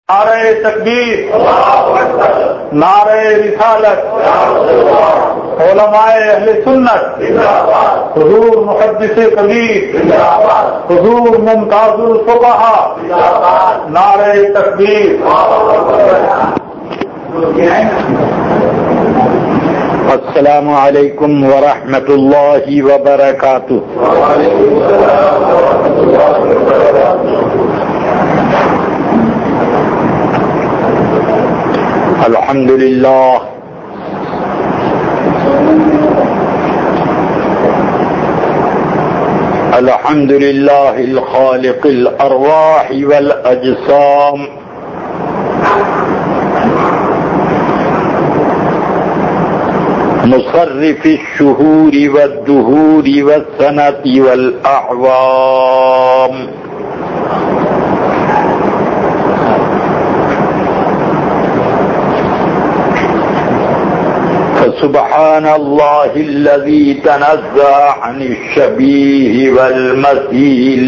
نعرہ تکبیر، نعرہ رسالت، علماء اہل سنت، حضور محدث کبیر، حضور ممتاز الفقہا، نعرہ تکبیر۔ السلام علیکم ورحمۃ اللہ وبرکاتہ۔ الحمد للہ الحمد للہ الخالق الارواح والاجسام، مصرف الشہور والدہور والسنۃ والاعوام، سبحان اللہ الذی تنزہ عن الشبیہ والمثیل،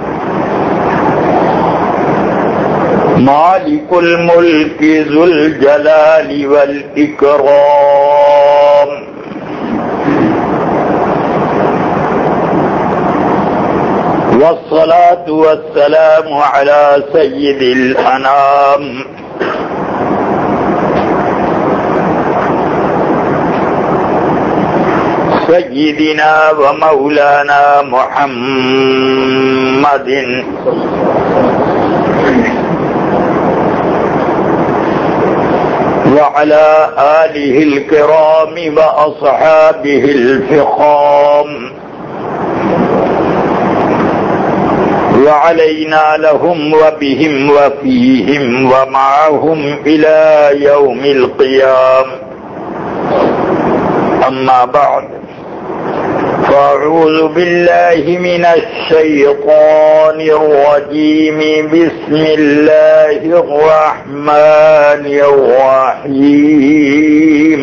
مالک الملک ذو الجلال والاکرام، والصلاة والسلام علی سید الانام، سیدنا و مولانا محمد وعلى آلہ الکرام واصحابہ الفخام، وعلینا لهم وبهم وفیہم ومعهم إلى يوم القیام، اما بعد، فأعوذ بالله من الشيطان الرجيم، بسم الله الرحمن الرحيم،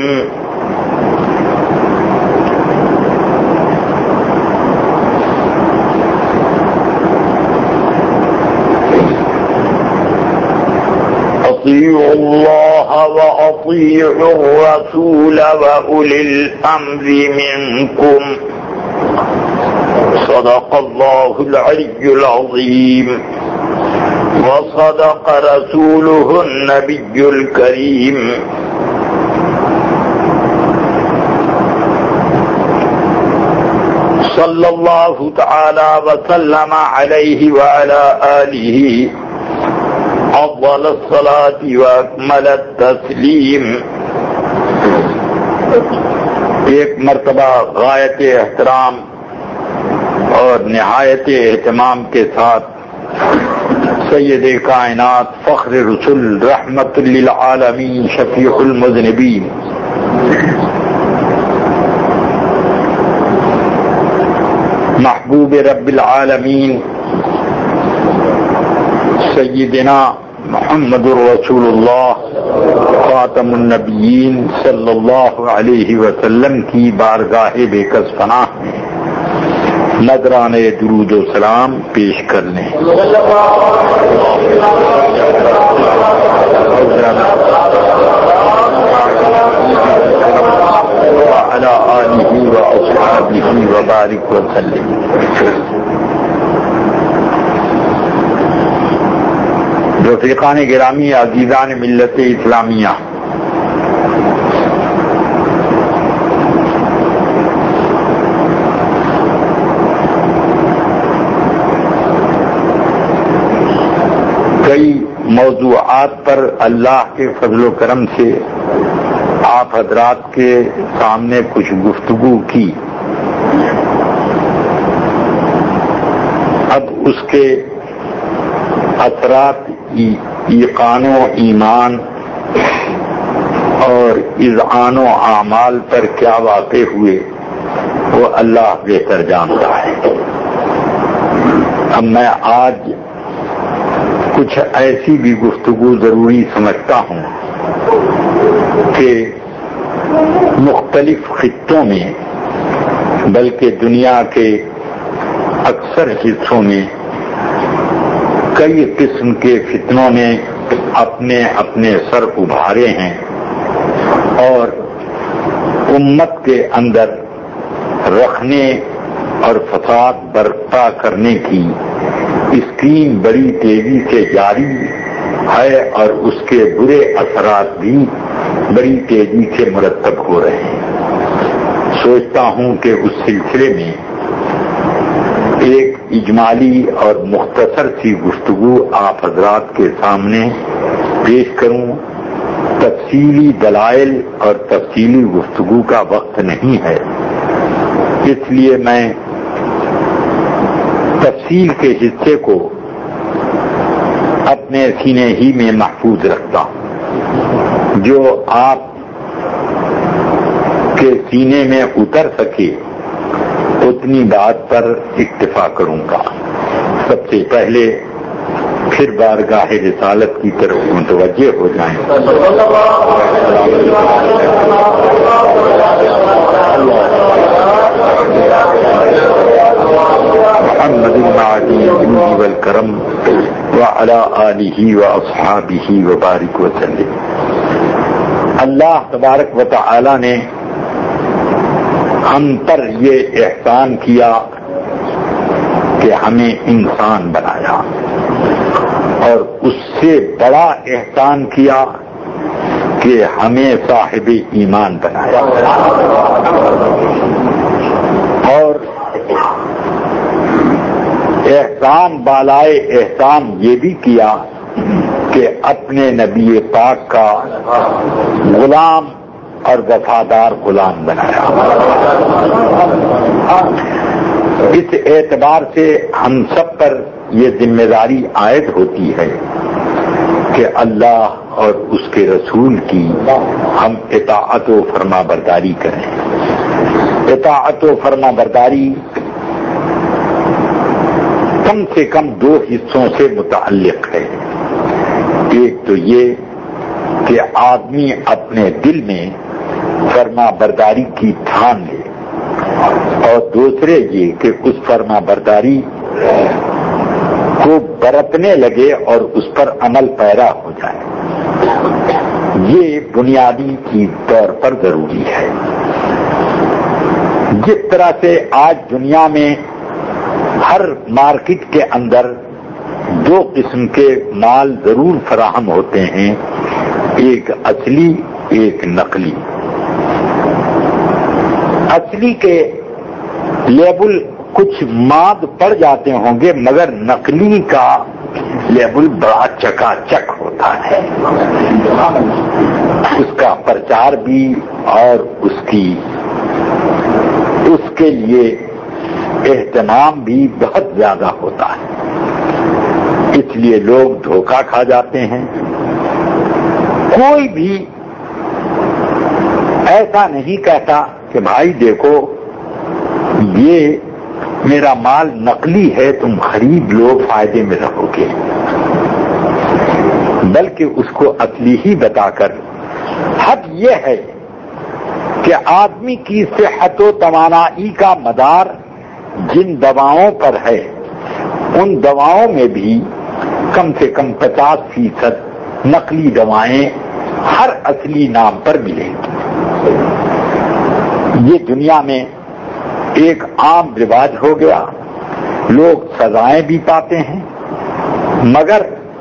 أطيعوا الله وأطيعوا الرسول وأولي الأمر منكم، صدق الله العلي العظيم، وصدق رسوله النبي الكريم، صلى الله تعالى وسلم عليه وعلى آله أفضل الصلاة وأكمل التسليم۔ ایک مرتبہ غایت احترام اور نہایت اہتمام کے ساتھ سید کائنات، فخر رسول، رحمت للعالمین، شفیع المذنبین، محبوب رب العالمین، سیدنا محمد رسول اللہ خاتم النبیین صلی اللہ علیہ وسلم کی بارگاہ بے کس پناہ میں نذرانے درود و سلام پیش کر لیں۔ وعلی آلہ واصحابہ وبارک وسلم۔ رفیقان گرامی، عزیزان ملت اسلامیہ، کئی موضوعات پر اللہ کے فضل و کرم سے آپ حضرات کے سامنے کچھ گفتگو کی، اب اس کے اثرات ایقان و ایمان اور اذعان و اعمال پر کیا واقع ہوئے وہ اللہ بہتر جانتا ہے۔ اب میں آج کچھ ایسی بھی گفتگو ضروری سمجھتا ہوں کہ مختلف خطوں میں، بلکہ دنیا کے اکثر حصوں میں کئی قسم کے فتنوں نے اپنے اپنے سر ابھارے ہیں اور امت کے اندر رکھنے اور فساد برپا کرنے کی اسکیم بڑی تیزی سے جاری ہے اور اس کے برے اثرات بھی بڑی تیزی سے مرتب ہو رہے ہیں۔ سوچتا ہوں کہ اس سلسلے میں ایک اجمالی اور مختصر سی گفتگو آپ حضرات کے سامنے پیش کروں۔ تفصیلی دلائل اور تفصیلی گفتگو کا وقت نہیں ہے، اس لیے میں تفصیل کے حصے کو اپنے سینے ہی میں محفوظ رکھتا ہوں۔ جو آپ کے سینے میں اتر سکے اتنی بات پر اکتفا کروں گا۔ سب سے پہلے پھر بارگاہ رسالت کی طرف متوجہ ہو جائیں۔ محمد المعدی والکرم وعلی آلہ واصحابہ وبارک وسلم۔ اللہ تبارک و تعالی نے ہم پر یہ احسان کیا کہ ہمیں انسان بنایا، اور اس سے بڑا احسان کیا کہ ہمیں صاحب ایمان بنایا، اور احسان بالائے احسان یہ بھی کیا کہ اپنے نبی پاک کا غلام اور وفادار غلام بنایا۔ اس اعتبار سے ہم سب پر یہ ذمہ داری عائد ہوتی ہے کہ اللہ اور اس کے رسول کی ہم اطاعت و فرما برداری کریں۔ اطاعت و فرما برداری کم سے کم دو حصوں سے متعلق ہے۔ ایک تو یہ کہ آدمی اپنے دل میں فرما برداری کی ٹھان لے، اور دوسرے یہ کہ اس فرما برداری کو برتنے لگے اور اس پر عمل پیرا ہو جائے۔ یہ بنیادی چیز طور پر ضروری ہے۔ جس طرح سے آج دنیا میں ہر مارکیٹ کے اندر دو قسم کے مال ضرور فراہم ہوتے ہیں، ایک اصلی ایک نقلی۔ اصلی کے لیبل کچھ ماد پڑ جاتے ہوں گے، مگر نقلی کا لیبل بڑا چکا چک ہوتا ہے، اس کا پرچار بھی اور اس کے لیے اہتمام بھی بہت زیادہ ہوتا ہے، اس لیے لوگ دھوکہ کھا جاتے ہیں۔ کوئی بھی ایسا نہیں کہتا کہ بھائی دیکھو یہ میرا مال نقلی ہے، تم خرید لو فائدے میں رہو گے، بلکہ اس کو اصلی ہی بتا کر حق یہ ہے کہ آدمی کی صحت و توانائی کا مدار جن دواؤں پر ہے، ان دواؤں میں بھی کم سے کم 50% نقلی دوائیں ہر اصلی نام پر ملیں گی۔ یہ دنیا میں ایک عام رواج ہو گیا، لوگ سزائیں بھی پاتے ہیں، مگر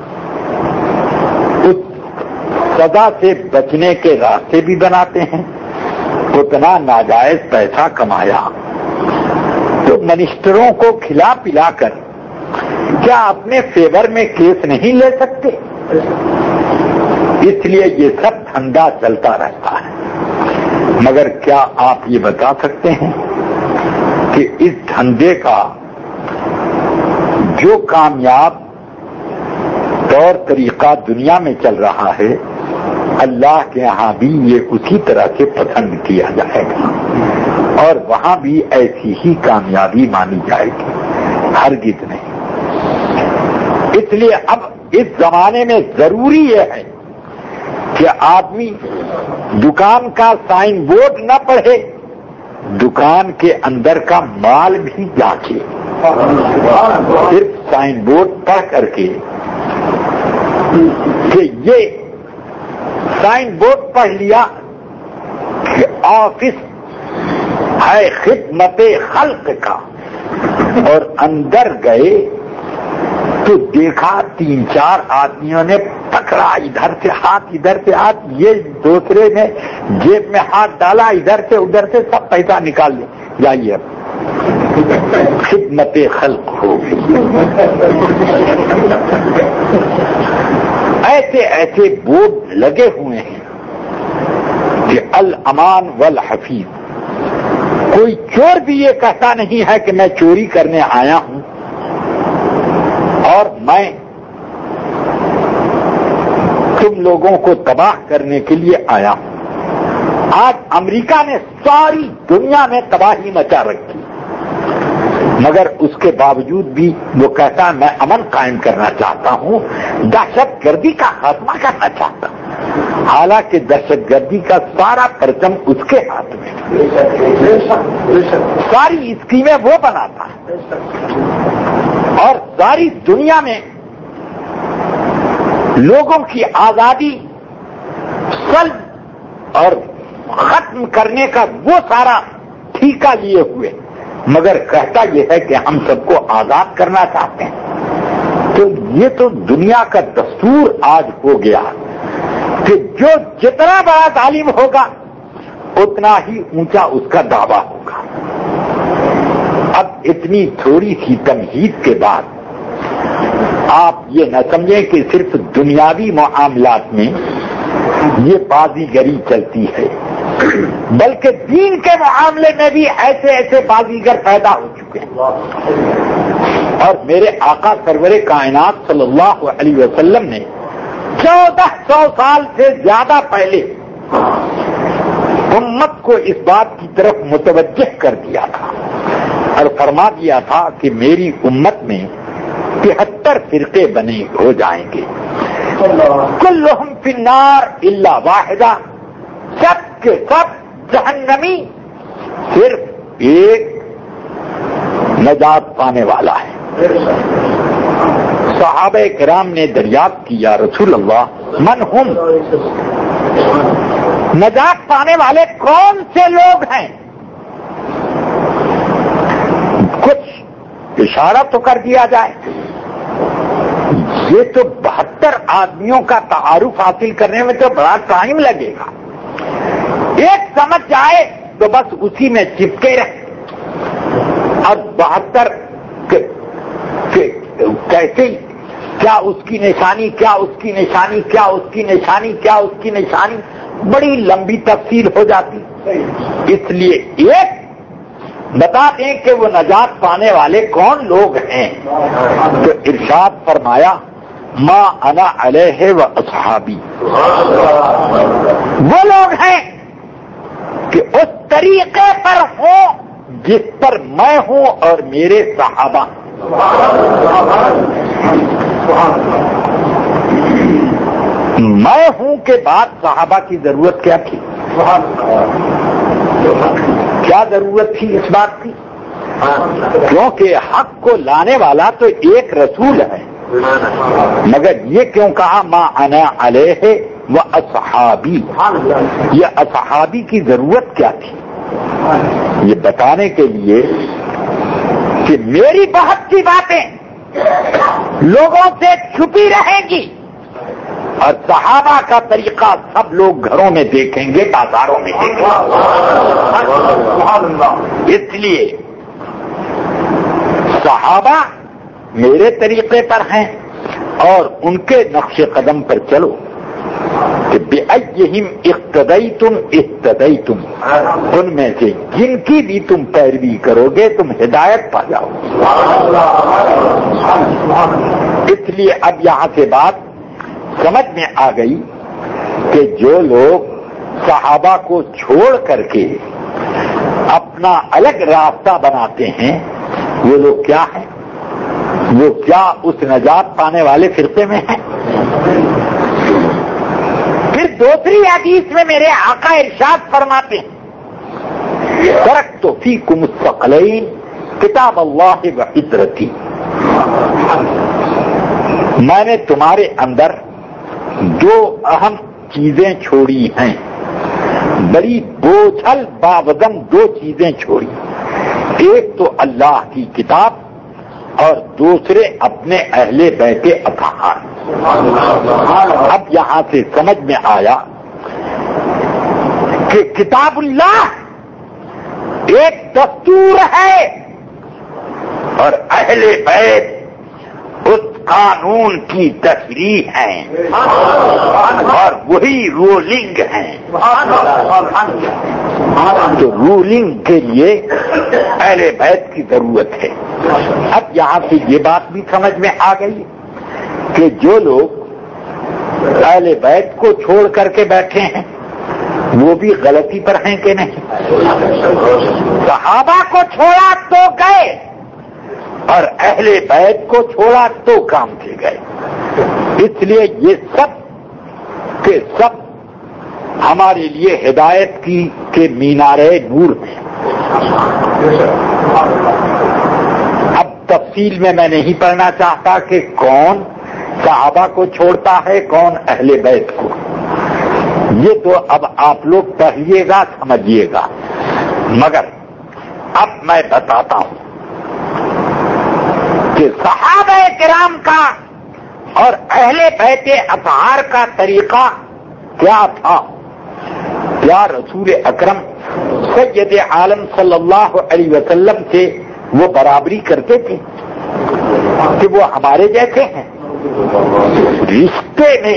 اس سزا سے بچنے کے راستے بھی بناتے ہیں۔ اتنا ناجائز پیسہ کمایا تو منسٹروں کو کھلا پلا کر کیا اپنے فیور میں کیس نہیں لے سکتے؟ اس لیے یہ سب دھندا چلتا رہتا ہے۔ مگر کیا آپ یہ بتا سکتے ہیں کہ اس دھندے کا جو کامیاب طور طریقہ دنیا میں چل رہا ہے، اللہ کے ہاں بھی یہ اسی طرح سے پسند کیا جائے گا، اور وہاں بھی ایسی ہی کامیابی مانی جائے گی؟ ہرگز نہیں۔ اس لیے اب اس زمانے میں ضروری یہ ہے کہ آدمی دکان کا سائن بورڈ نہ پڑھے، دکان کے اندر کا مال بھی جانچے۔ صرف سائن بورڈ پڑھ کر کے کہ یہ سائن بورڈ پڑھ لیا کہ آفس ہے خدمت خلق کا، اور اندر گئے تو دیکھا 3-4 آدمیوں نے پکڑا، ادھر سے ہاتھ ادھر سے ہاتھ، یہ دوسرے نے جیب میں ہاتھ ڈالا، ادھر سے ادھر سے سب پیسہ نکال لیا، جائیے اب خدمت خلق ہو گئی۔ ایسے ایسے بورڈ لگے ہوئے ہیں کہ الامان والحفیظ، کوئی چور بھی یہ کہتا نہیں ہے کہ میں چوری کرنے آیا ہوں اور میں تم لوگوں کو تباہ کرنے کے لیے آیا ہوں۔ آج امریکہ نے ساری دنیا میں تباہی مچا رکھی، مگر اس کے باوجود بھی وہ کہتا ہے میں امن قائم کرنا چاہتا ہوں، دہشت گردی کا خاتمہ کرنا چاہتا ہوں، حالانکہ دہشت گردی کا سارا پرچم اس کے ہاتھ میں، ساری اسکیمیں وہ بناتا ہے، اور ساری دنیا میں لوگوں کی آزادی سلب اور ختم کرنے کا وہ سارا ٹھیکہ لیے ہوئے، مگر کہتا یہ ہے کہ ہم سب کو آزاد کرنا چاہتے ہیں۔ تو یہ تو دنیا کا دستور آج ہو گیا کہ جو جتنا بڑا ظالم ہوگا اتنا ہی اونچا اس کا دعویٰ ہوگا۔ اب اتنی تھوڑی سی تمہید کے بعد آپ یہ نہ سمجھیں کہ صرف دنیاوی معاملات میں یہ بازیگری چلتی ہے، بلکہ دین کے معاملے میں بھی ایسے ایسے بازیگر پیدا ہو چکے ہیں۔ اور میرے آقا سرور کائنات صلی اللہ علیہ وسلم نے 1400 سال سے زیادہ پہلے امت کو اس بات کی طرف متوجہ کر دیا تھا اور فرما دیا تھا کہ میری امت میں 73 فرقے بنے ہو جائیں گے، کلہم فی النار الا واحدہ، سب کے سب جہنمی، صرف ایک نجات پانے والا ہے۔ صحابہ کرام نے دریافت کیا رسول اللہ من ہم، نجات پانے والے کون سے لوگ ہیں؟ کچھ اشارہ تو کر دیا جائے۔ یہ تو 72 آدمیوں کا تعارف حاصل کرنے میں تو بڑا ٹائم لگے گا، ایک سمجھ جائے تو بس اسی میں چپکے رہے۔ اب 72 کیسے، کیا اس کی نشانی، کیا اس کی نشانی، کیا اس کی نشانی، کیا اس کی نشانی، بڑی لمبی تفصیل ہو جاتی۔ اس لیے ایک بتا دیں کہ وہ نجات پانے والے کون لوگ ہیں، تو ارشاد فرمایا ما انا علیہ و اصحابی، وہ لوگ ہیں کہ اس طریقے پر ہوں جس پر میں ہوں اور میرے صحابہ۔ میں ہوں کے بعد صحابہ کی ضرورت کیا تھی؟ کیا ضرورت تھی اس بات کی؟ کیونکہ حق کو لانے والا تو ایک رسول ہے، مگر یہ کیوں کہا ما انا علیہ و اصحابی؟ یہ اصحابی کی ضرورت کیا تھی؟ یہ بتانے کے لیے کہ میری بہت سی باتیں لوگوں سے چھپی رہیں گی اور صحابہ کا طریقہ سب لوگ گھروں میں دیکھیں گے، بازاروں میں دیکھیں گے۔ اس لیے صحابہ میرے طریقے پر ہیں اور ان کے نقش قدم پر چلو کہ بِأَيِّهِمْ اقْتَدَيْتُمْ اهْتَدَيْتُمْ، ان میں سے جن کی بھی تم پیروی کرو گے تم ہدایت پا جاؤ۔ اس لیے اب یہاں سے بات سمجھ میں آ گئی کہ جو لوگ صحابہ کو چھوڑ کر کے اپنا الگ راستہ بناتے ہیں وہ لوگ کیا ہیں؟ وہ کیا اس نجات پانے والے فرقے میں ہیں؟ پھر دوسری حدیث میں میرے آقا ارشاد فرماتے ہیں ترکت فیکم الثقلین کتاب اللہ و عترتی، میں نے تمہارے اندر دو اہم چیزیں چھوڑی ہیں، بڑی بوجھل باوزن دو چیزیں چھوڑی، ایک تو اللہ کی کتاب اور دوسرے اپنے اہل بیت اطہار۔ اب یہاں سے سمجھ میں آیا کہ کتاب اللہ ایک دستور ہے اور اہل بیت اس قانون کی تشریح ہے اور وہی رولنگ ہے۔ تو رولنگ کے لیے اہل بیت کی ضرورت ہے۔ اب یہاں سے یہ بات بھی سمجھ میں آ گئی کہ جو لوگ اہل بیت کو چھوڑ کر کے بیٹھے ہیں وہ بھی غلطی پر ہیں کہ نہیں؟ صحابہ کو چھوڑا تو گئے اور اہل بیت کو چھوڑا تو کام کے گئے۔ اس لیے یہ سب کے سب ہمارے لیے ہدایت کی کے مینارے نور ہیں۔ اب تفصیل میں نہیں پڑھنا چاہتا کہ کون صحابہ کو چھوڑتا ہے کون اہل بیت کو، یہ تو اب آپ لوگ پڑھیے گا سمجھیے گا، مگر اب میں بتاتا ہوں کہ صحابہ کرام کا اور اہل بیت اطہار کا طریقہ کیا تھا۔ کیا رسول اکرم سید عالم صلی اللہ علیہ وسلم سے وہ برابری کرتے تھے کہ وہ ہمارے جیسے ہیں؟ رشتے میں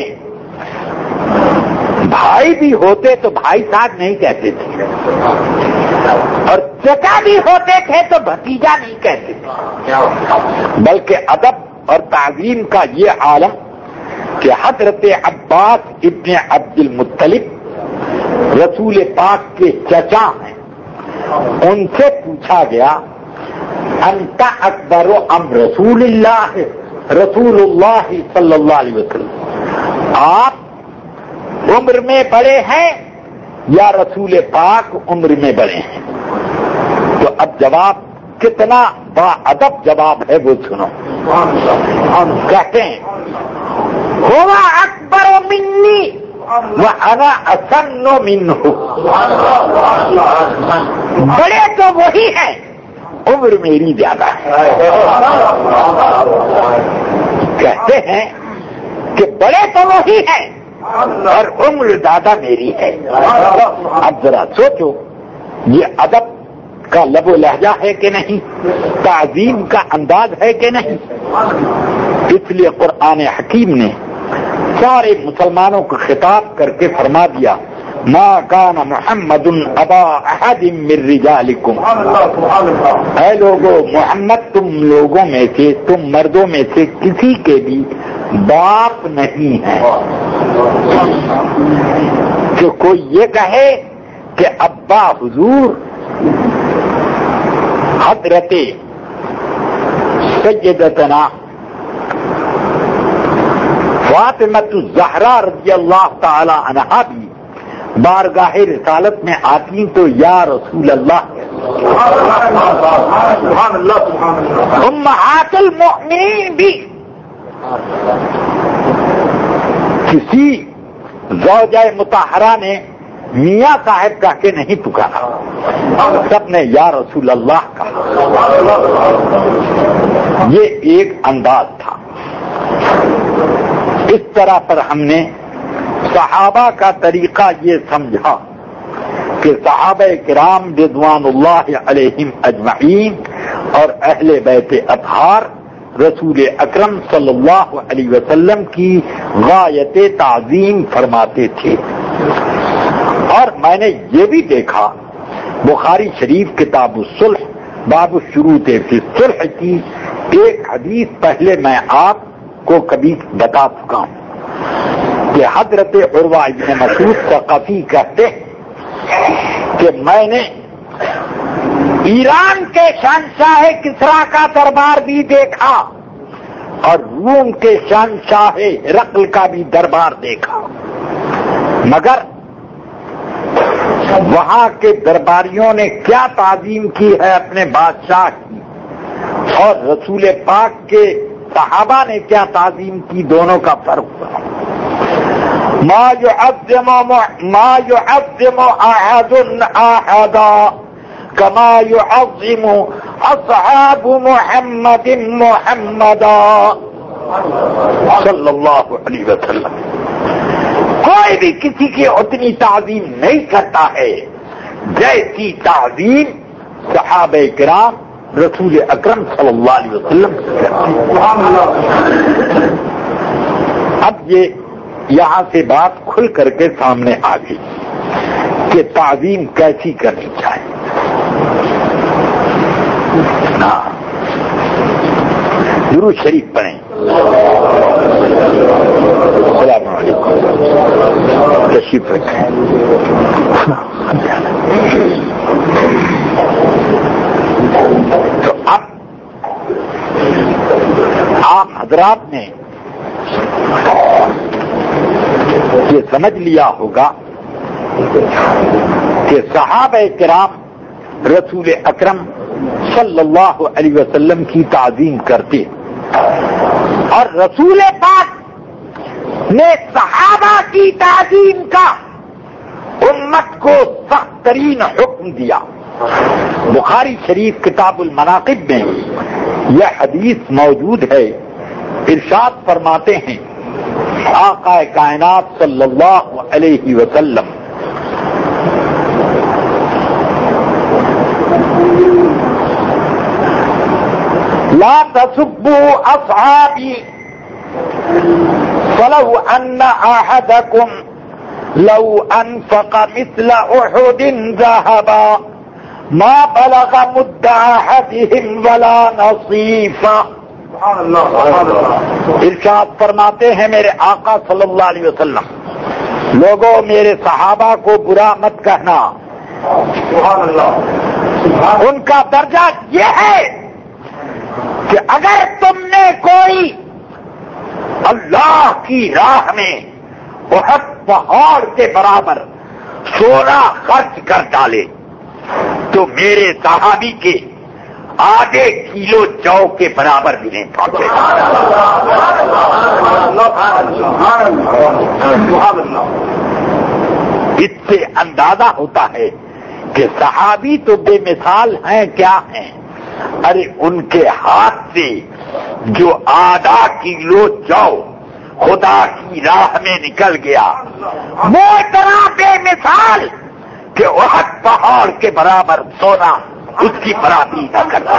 بھائی بھی ہوتے تو بھائی صاحب نہیں کہتے تھے اور چچا بھی ہوتے تھے تو بھتیجا نہیں کہتے تھے، بلکہ ادب اور تعظیم کا یہ عالم کہ حضرت عباس ابن عبد المطلب رسول پاک کے چچا ہیں، ان سے پوچھا گیا انت اکبر ام رسول اللہ صلی اللہ علیہ وسلم، آپ عمر میں بڑے ہیں یا رسول پاک عمر میں بڑے ہیں؟ تو اب جواب کتنا با ادب جواب ہے وہ سنو۔ کہتے ہیں ہوا اکبر منی وانا اسن منہ، بڑے تو وہی ہیں عمر میری زیادہ ہے۔ کہتے ہیں کہ بڑے تو وہی ہیں اور عمر زیادہ میری ہے۔ اب ذرا سوچو یہ ادب کا لب و لہجہ ہے کہ نہیں، تعظیم کا انداز ہے کہ نہیں؟ اس لیے قرآن حکیم نے سارے مسلمانوں کو خطاب کر کے فرما دیا ما کان محمد ابا احد من رجالکم، اے لوگوں محمد تم لوگوں میں سے تم مردوں میں سے کسی کے بھی باپ نہیں ہے۔ کہ کوئی یہ کہے کہ ابا حضور حضرت سیدتنا فاطمۃ الزہرا رضی اللہ تعالی عنہا بھی بارگاہ رسالت میں آتی تو یا رسول اللہ امہات المؤمنین بھی کسی زوجہ مطہرہ نے میاں صاحب کہہ کے نہیں پکارا، سب نے یا رسول اللہ کہا۔ یہ ایک انداز تھا۔ اس طرح پر ہم نے صحابہ کا طریقہ یہ سمجھا کہ صحابہ کرام رضوان اللہ علیہم اجمعین اور اہل بیت اطہار رسول اکرم صلی اللہ علیہ وسلم کی غایت تعظیم فرماتے تھے۔ اور میں نے یہ بھی دیکھا بخاری شریف کتاب الصلح باب الشروط فی الصلح کی ایک حدیث پہلے میں آپ کو کبھی بتا چکا ہوں کہ حضرت عروہ ابن مسعود ثقفی کہتے کہ میں نے ایران کے شہنشاہ کسریٰ کا دربار بھی دیکھا اور روم کے شہنشاہ ہرقل کا بھی دربار دیکھا، مگر وہاں کے درباریوں نے کیا تعظیم کی ہے اپنے بادشاہ کی اور رسول پاک کے صحابہ نے کیا تعظیم کی، دونوں کا فرق ہوا۔ ما يعظم احد احدا كما يعظم اصحاب محمد محمدا صلی اللہ علیہ وسلم. کوئی بھی کسی کی اتنی تعظیم نہیں کرتا ہے جیسی تعظیم صحابہ کرام رسول اکرم صلی اللہ علیہ وسلم سے کرتے. اب یہ یہاں سے بات کھل کر کے سامنے آ گئی کہ تعظیم کیسی کرنی چاہیے. درود شریف پڑھیں. السلام علیکم. تشریف رکھیں. تو اب آپ حضرات نے یہ سمجھ لیا ہوگا کہ صحابہ کرام رسول اکرم صلی اللہ علیہ وسلم کی تعظیم کرتے اور رسول پاک نے صحابہ کی تعظیم کا امت کو سخت ترین حکم دیا. بخاری شریف کتاب المناقب میں یہ حدیث موجود ہے. ارشاد فرماتے ہیں آقا کائنات صلی اللہ علیہ وسلم لا تسبوا اصحابی فلو ان احدکم لو انفق مثل احد ذهبا ما بلغ مد احدهم ولا نصیفا. ارشاد فرماتے ہیں میرے آقا صلی اللہ علیہ وسلم لوگوں میرے صحابہ کو برا مت کہنا. ان کا درجہ یہ ہے کہ اگر تم نے کوئی اللہ کی راہ میں احد پہاڑ کے برابر سونا خرچ کر ڈالے تو میرے صحابی کے آدھے کلو جو کے برابر بھی نہیں پہنچے. اس سے اندازہ ہوتا ہے کہ صحابی تو بے مثال ہیں. کیا ہیں؟ ارے ان کے ہاتھ سے جو آدھا کلو جو خدا کی راہ میں نکل گیا وہ اتنا بے مثال کہ احد پہاڑ کے برابر سونا اس کی برابری نہ کرتا.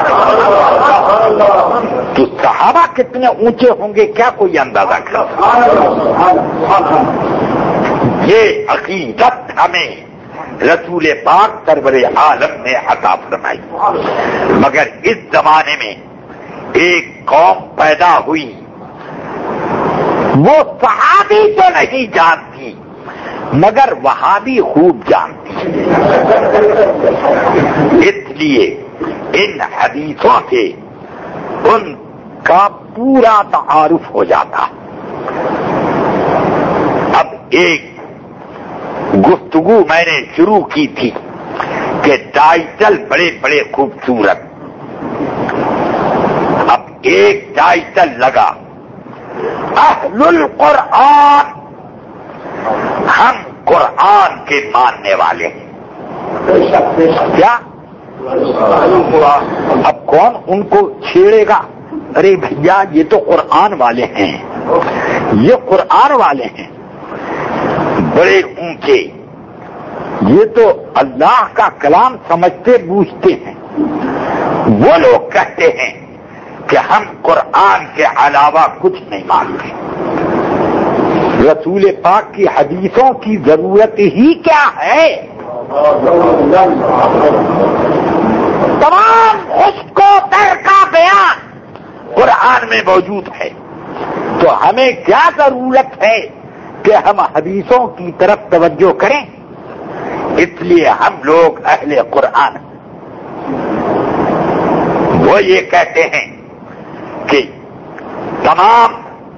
تو صحابہ کتنے اونچے ہوں گے کیا کوئی اندازہ کرتا؟ یہ عقیدت ہمیں رسول پاک سرور عالم نے عطا فرمائی. مگر اس زمانے میں ایک قوم پیدا ہوئی وہ صحابی تو نہیں جانتی مگر وہابی خوب جانتی. اس لیے ان حدیثوں سے ان کا پورا تعارف ہو جاتا. اب ایک گفتگو میں نے شروع کی تھی کہ ٹائٹل بڑے بڑے خوبصورت. اب ایک ٹائٹل لگا اہل القرآن، ہم قرآن کے ماننے والے ہیں. کیا اب کون ان کو چھیڑے گا؟ ارے بھیا یہ تو قرآن والے ہیں، یہ قرآن والے ہیں بڑے اونچے، یہ تو اللہ کا کلام سمجھتے بوجھتے ہیں. وہ لوگ کہتے ہیں کہ ہم قرآن کے علاوہ کچھ نہیں مانتے. رسول پاک کی حدیثوں کی ضرورت ہی کیا ہے؟ تمام خشک و تر کا بیان قرآن میں موجود ہے. تو ہمیں کیا ضرورت ہے کہ ہم حدیثوں کی طرف توجہ کریں؟ اس لیے ہم لوگ اہل قرآن. وہ یہ کہتے ہیں کہ تمام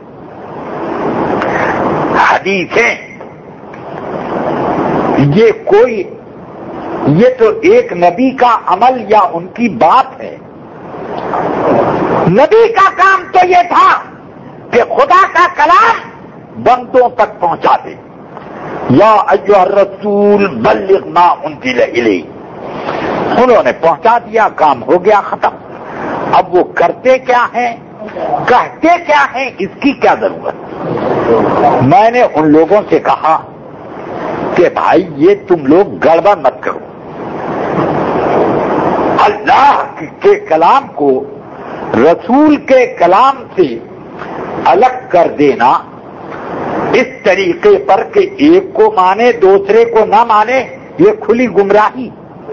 حدیثیں یہ تو ایک نبی کا عمل یا ان کی بات ہے. نبی کا کام تو یہ تھا کہ خدا کا کلام بندوں تک پہنچا دے. یا ایھا الرسول بلغ ما انزل الیک، انہوں نے پہنچا دیا، کام ہو گیا، ختم۔ اب وہ کرتے کیا ہیں، کہتے کیا ہیں، اس کی کیا ضرورت؟ میں نے ان لوگوں سے کہا کہ بھائی یہ تم لوگ گڑبڑ مت کرو، اللہ کے کلام کو رسول کے کلام سے الگ کر دینا اس طریقے پر کہ ایک کو مانے دوسرے کو نہ مانے، یہ کھلی گمراہی۔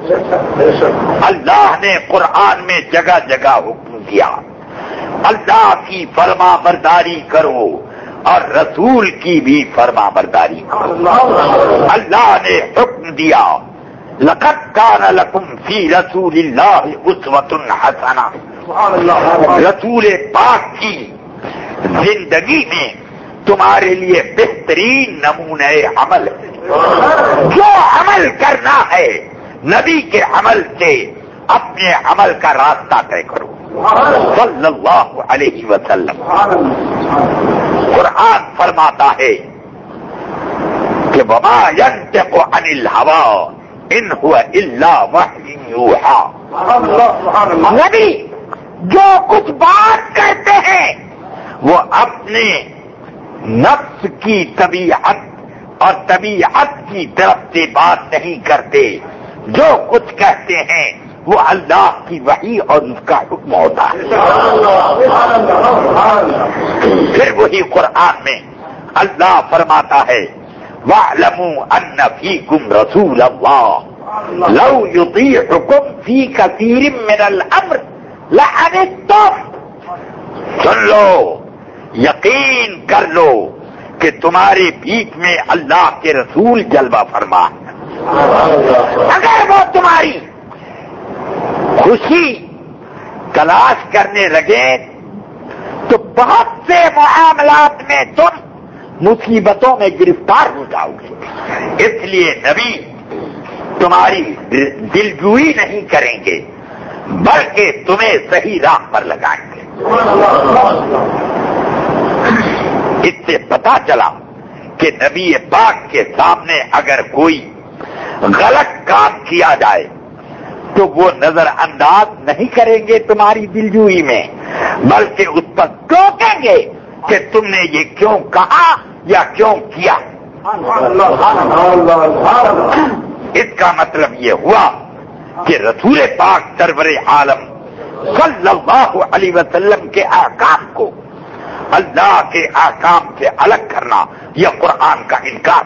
اللہ نے قرآن میں جگہ جگہ حکم دیا اللہ کی فرما برداری کرو اور رسول کی بھی فرما برداری کرو۔ اللہ نے حکم دیا لقد کان لکم فی رسول اللہ اسوۃ حسنہ، رسول پاک کی زندگی میں تمہارے لیے بہترین نمونہ عمل ہے۔ جو عمل کرنا ہے نبی کے عمل سے اپنے عمل کا راستہ طے کرو صلی اللہ علیہ وسلم۔ قرآن فرماتا ہے کہ وما ينطق عن الهوى ان هو الا وحی یوحی، نبی جو کچھ بات کرتے ہیں وہ اپنے نفس کی طبیعت اور طبیعت کی طرف سے بات نہیں کرتے، جو کچھ کہتے ہیں وہ اللہ کی وحی اور اس کا حکم ہوتا ہے۔ پھر وہی قرآن میں اللہ فرماتا ہے وَاعْلَمُوا أَنَّ فِيكُمْ رَسُولَ اللَّهِ لَوْ يُطِيعُكُمْ فِي كَثِيرٍ مِّنَ الْأَمْرِ لَعَنِتُّمْ، سن لو، یقین کر لو کہ تمہارے بیچ میں اللہ کے رسول جلوہ فرما ہے، اگر وہ تمہاری خوشی تلاش کرنے لگے تو بہت سے معاملات میں تم مصیبتوں میں گرفتار ہو جاؤ گے۔ اس لیے نبی تمہاری دلجوئی نہیں کریں گے بلکہ تمہیں صحیح راہ پر لگائیں گے۔ اس سے پتہ چلا کہ نبی پاک کے سامنے اگر کوئی غلط کام کیا جائے تو وہ نظر انداز نہیں کریں گے تمہاری دلجوئی میں، بلکہ اس پر ٹوکیں گے کہ تم نے یہ کیوں کہا یا کیوں کیا۔ اس کا مطلب یہ ہوا کہ رسول پاک سرور عالم صلی اللہ علیہ وسلم کے احکام کو اللہ کے احکام سے الگ کرنا یہ قرآن کا انکار۔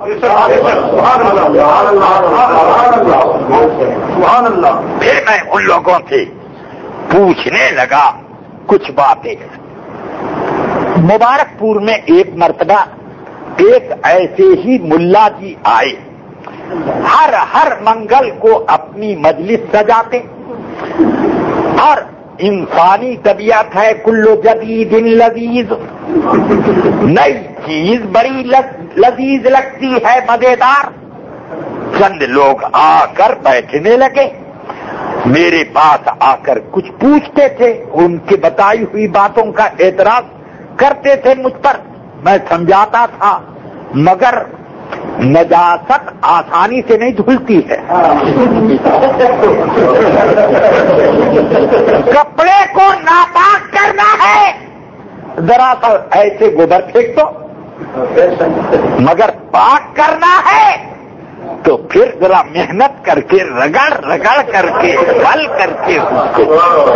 پھر میں ان لوگوں سے پوچھنے لگا کچھ باتیں۔ مبارک پور میں ایک مرتبہ ایک ایسے ہی ملا جی آئے، ہر منگل کو اپنی مجلس سجاتے، اور انسانی طبیعت ہے کلو جدید لذیذ، نئی چیز بڑی لذیذ لگتی ہے، مزیدار۔ چند لوگ آ کر بیٹھنے لگے، میرے پاس آ کر کچھ پوچھتے تھے، ان کی بتائی ہوئی باتوں کا اعتراض کرتے تھے مجھ پر، میں سمجھاتا تھا مگر نجاست آسانی سے نہیں دھلتی ہے، کپڑے کو ناپاک کرنا ہے ذرا سا ایسے گوبر پھینک دو، مگر پاک کرنا ہے تو پھر ذرا محنت کر کے رگڑ کر کے بل کر کے اس کو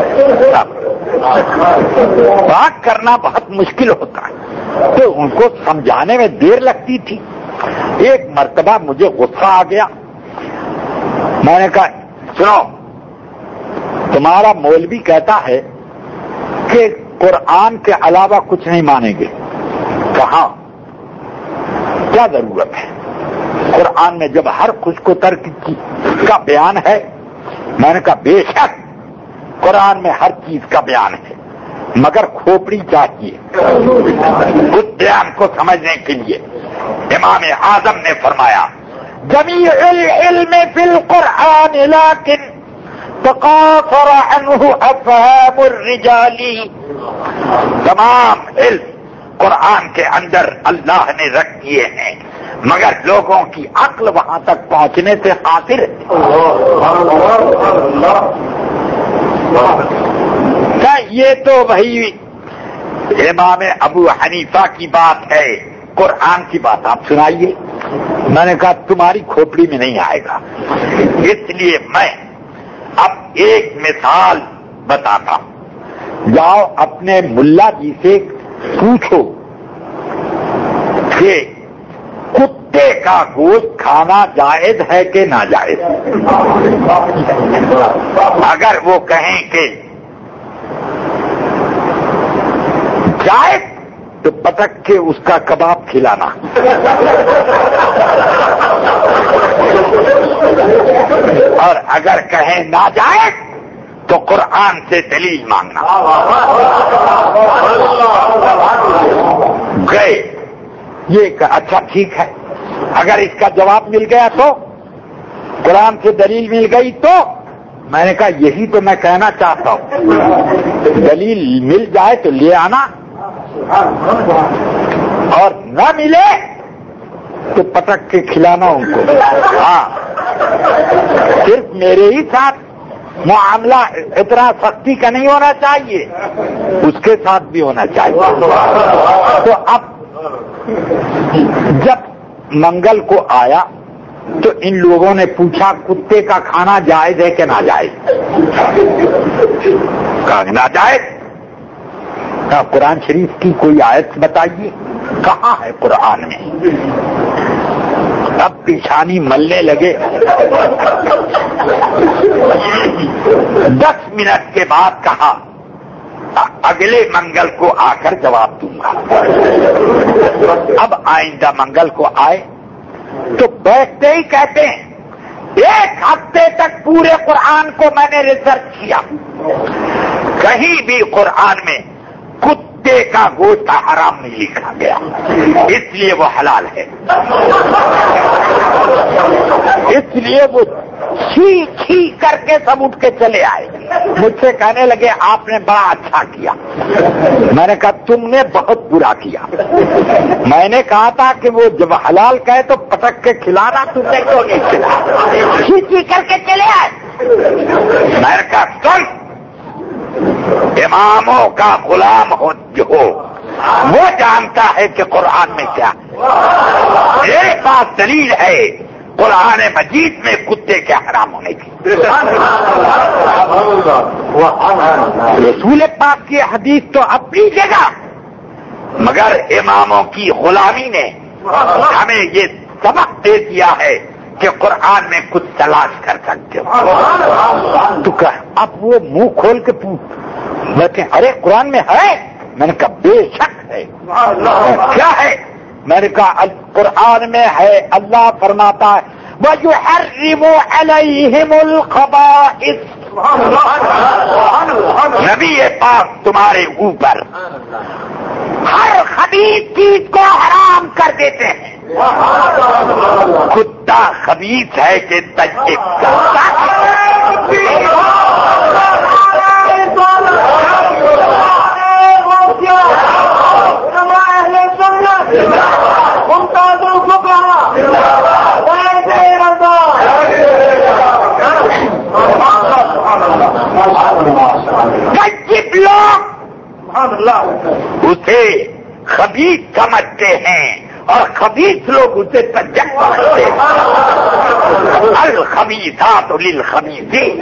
پاک کرنا بہت مشکل ہوتا ہے، تو ان کو سمجھانے میں دیر لگتی تھی۔ ایک مرتبہ مجھے غصہ آ گیا، میں نے کہا سنو، تمہارا مولوی کہتا ہے کہ قرآن کے علاوہ کچھ نہیں مانیں گے، کہاں کیا ضرورت ہے؟ قرآن میں جب ہر کچھ کو ترک کا بیان ہے، میں نے کہا بے شک قرآن میں ہر چیز کا بیان ہے مگر کھوپڑی چاہیے اس بیان کو سمجھنے کے لیے۔ امام اعظم نے فرمایا جمیع العلم فی القرآن لیکن تقاصر عنہ افہام الرجال، تمام علم قرآن کے اندر اللہ نے رکھ دیے ہیں مگر لوگوں کی عقل وہاں تک پہنچنے سے قاصر ہے. یہ تو بھائی امام ابو حنیفہ کی بات ہے، قرآن کی بات آپ سنائیے. میں نے کہا تمہاری کھوپڑی میں نہیں آئے گا، اس لیے میں اب ایک مثال بتاتا ہوں. جاؤ اپنے ملا جی سے پوچھو کہ کتے کا گوشت کھانا جائز ہے کہ ناجائز. اگر وہ کہیں کہ جائز تو پٹک کے اس کا کباب کھلانا، اور اگر کہیں ناجائز تو قرآن سے دلیل مانگنا. گئے یہ اچھا ٹھیک ہے، اگر اس کا جواب مل گیا تو قرآن سے دلیل مل گئی تو میں نے کہا یہی تو میں کہنا چاہتا ہوں، دلیل مل جائے تو لے آنا، اور نہ ملے تو پٹک کے کھلانا ان کو. ہاں صرف میرے ہی ساتھ معاملہ اتنا سختی کا نہیں ہونا چاہیے، اس کے ساتھ بھی ہونا چاہیے. تو اب جب منگل کو آیا تو ان لوگوں نے پوچھا کتے کا کھانا جائز ہے کہ ناجائز. کہا ناجائز. کہا قرآن شریف کی کوئی آیت بتائیے. کہاں ہے قرآن میں؟ اب پیشانی ملنے لگے. 10 منٹ کے بعد کہا اگلے منگل کو آ کر جواب دوں گا. اب آئندہ منگل کو آئے تو بیٹھتے ہی کہتے ہیں 1 ہفتے تک پورے قرآن کو میں نے ریسرچ کیا، کہیں بھی قرآن میں کتے کا گوشت حرام نہیں لکھا گیا، اس لیے وہ حلال ہے. اس لیے وہ چھی چھی کر کے سب اٹھ کے چلے آئے. مجھ سے کہنے لگے آپ نے بڑا اچھا کیا. میں نے کہا تم نے بہت برا کیا. میں نے کہا تھا کہ وہ جب حلال کہے تو پٹک کے کھلانا، تم نے کیوں نہیں کھلایا؟ چھی چھی کر کے چلے آئے. میں نے کہا سن، اماموں کا غلام جو ہو وہ جانتا ہے کہ قرآن میں کیا. ایک بات دلیل ہے قرآن مجید میں کتے کے حرام ہونے کی. رسول پاک کی حدیث تو اپنی جگہ، مگر اماموں کی غلامی نے ہمیں یہ سبق دے دیا ہے کہ قرآن میں کچھ تلاش کر سکتے ہو. تو کہ اب وہ منہ کھول کے بیٹھے ارے قرآن میں ہے. میں نے کہا بے شک ہے. کیا ہے؟ میں نے کہا قرآن میں ہے، اللہ فرماتا ہے وَيُحَرِّمُ عَلَيْهِمُ الْخَبَائِثَ. نبی پاک تمہارے اوپر ہر خبیث چیز کو حرام کر دیتے ہیں. کتا خبیث ہے کہ طیب کا؟ طیب لوگ اسے خبیث سمجھتے ہیں اور خبیث لوگ اسے طیب سمجھتے ہیں. الخبیثات للخبیثین.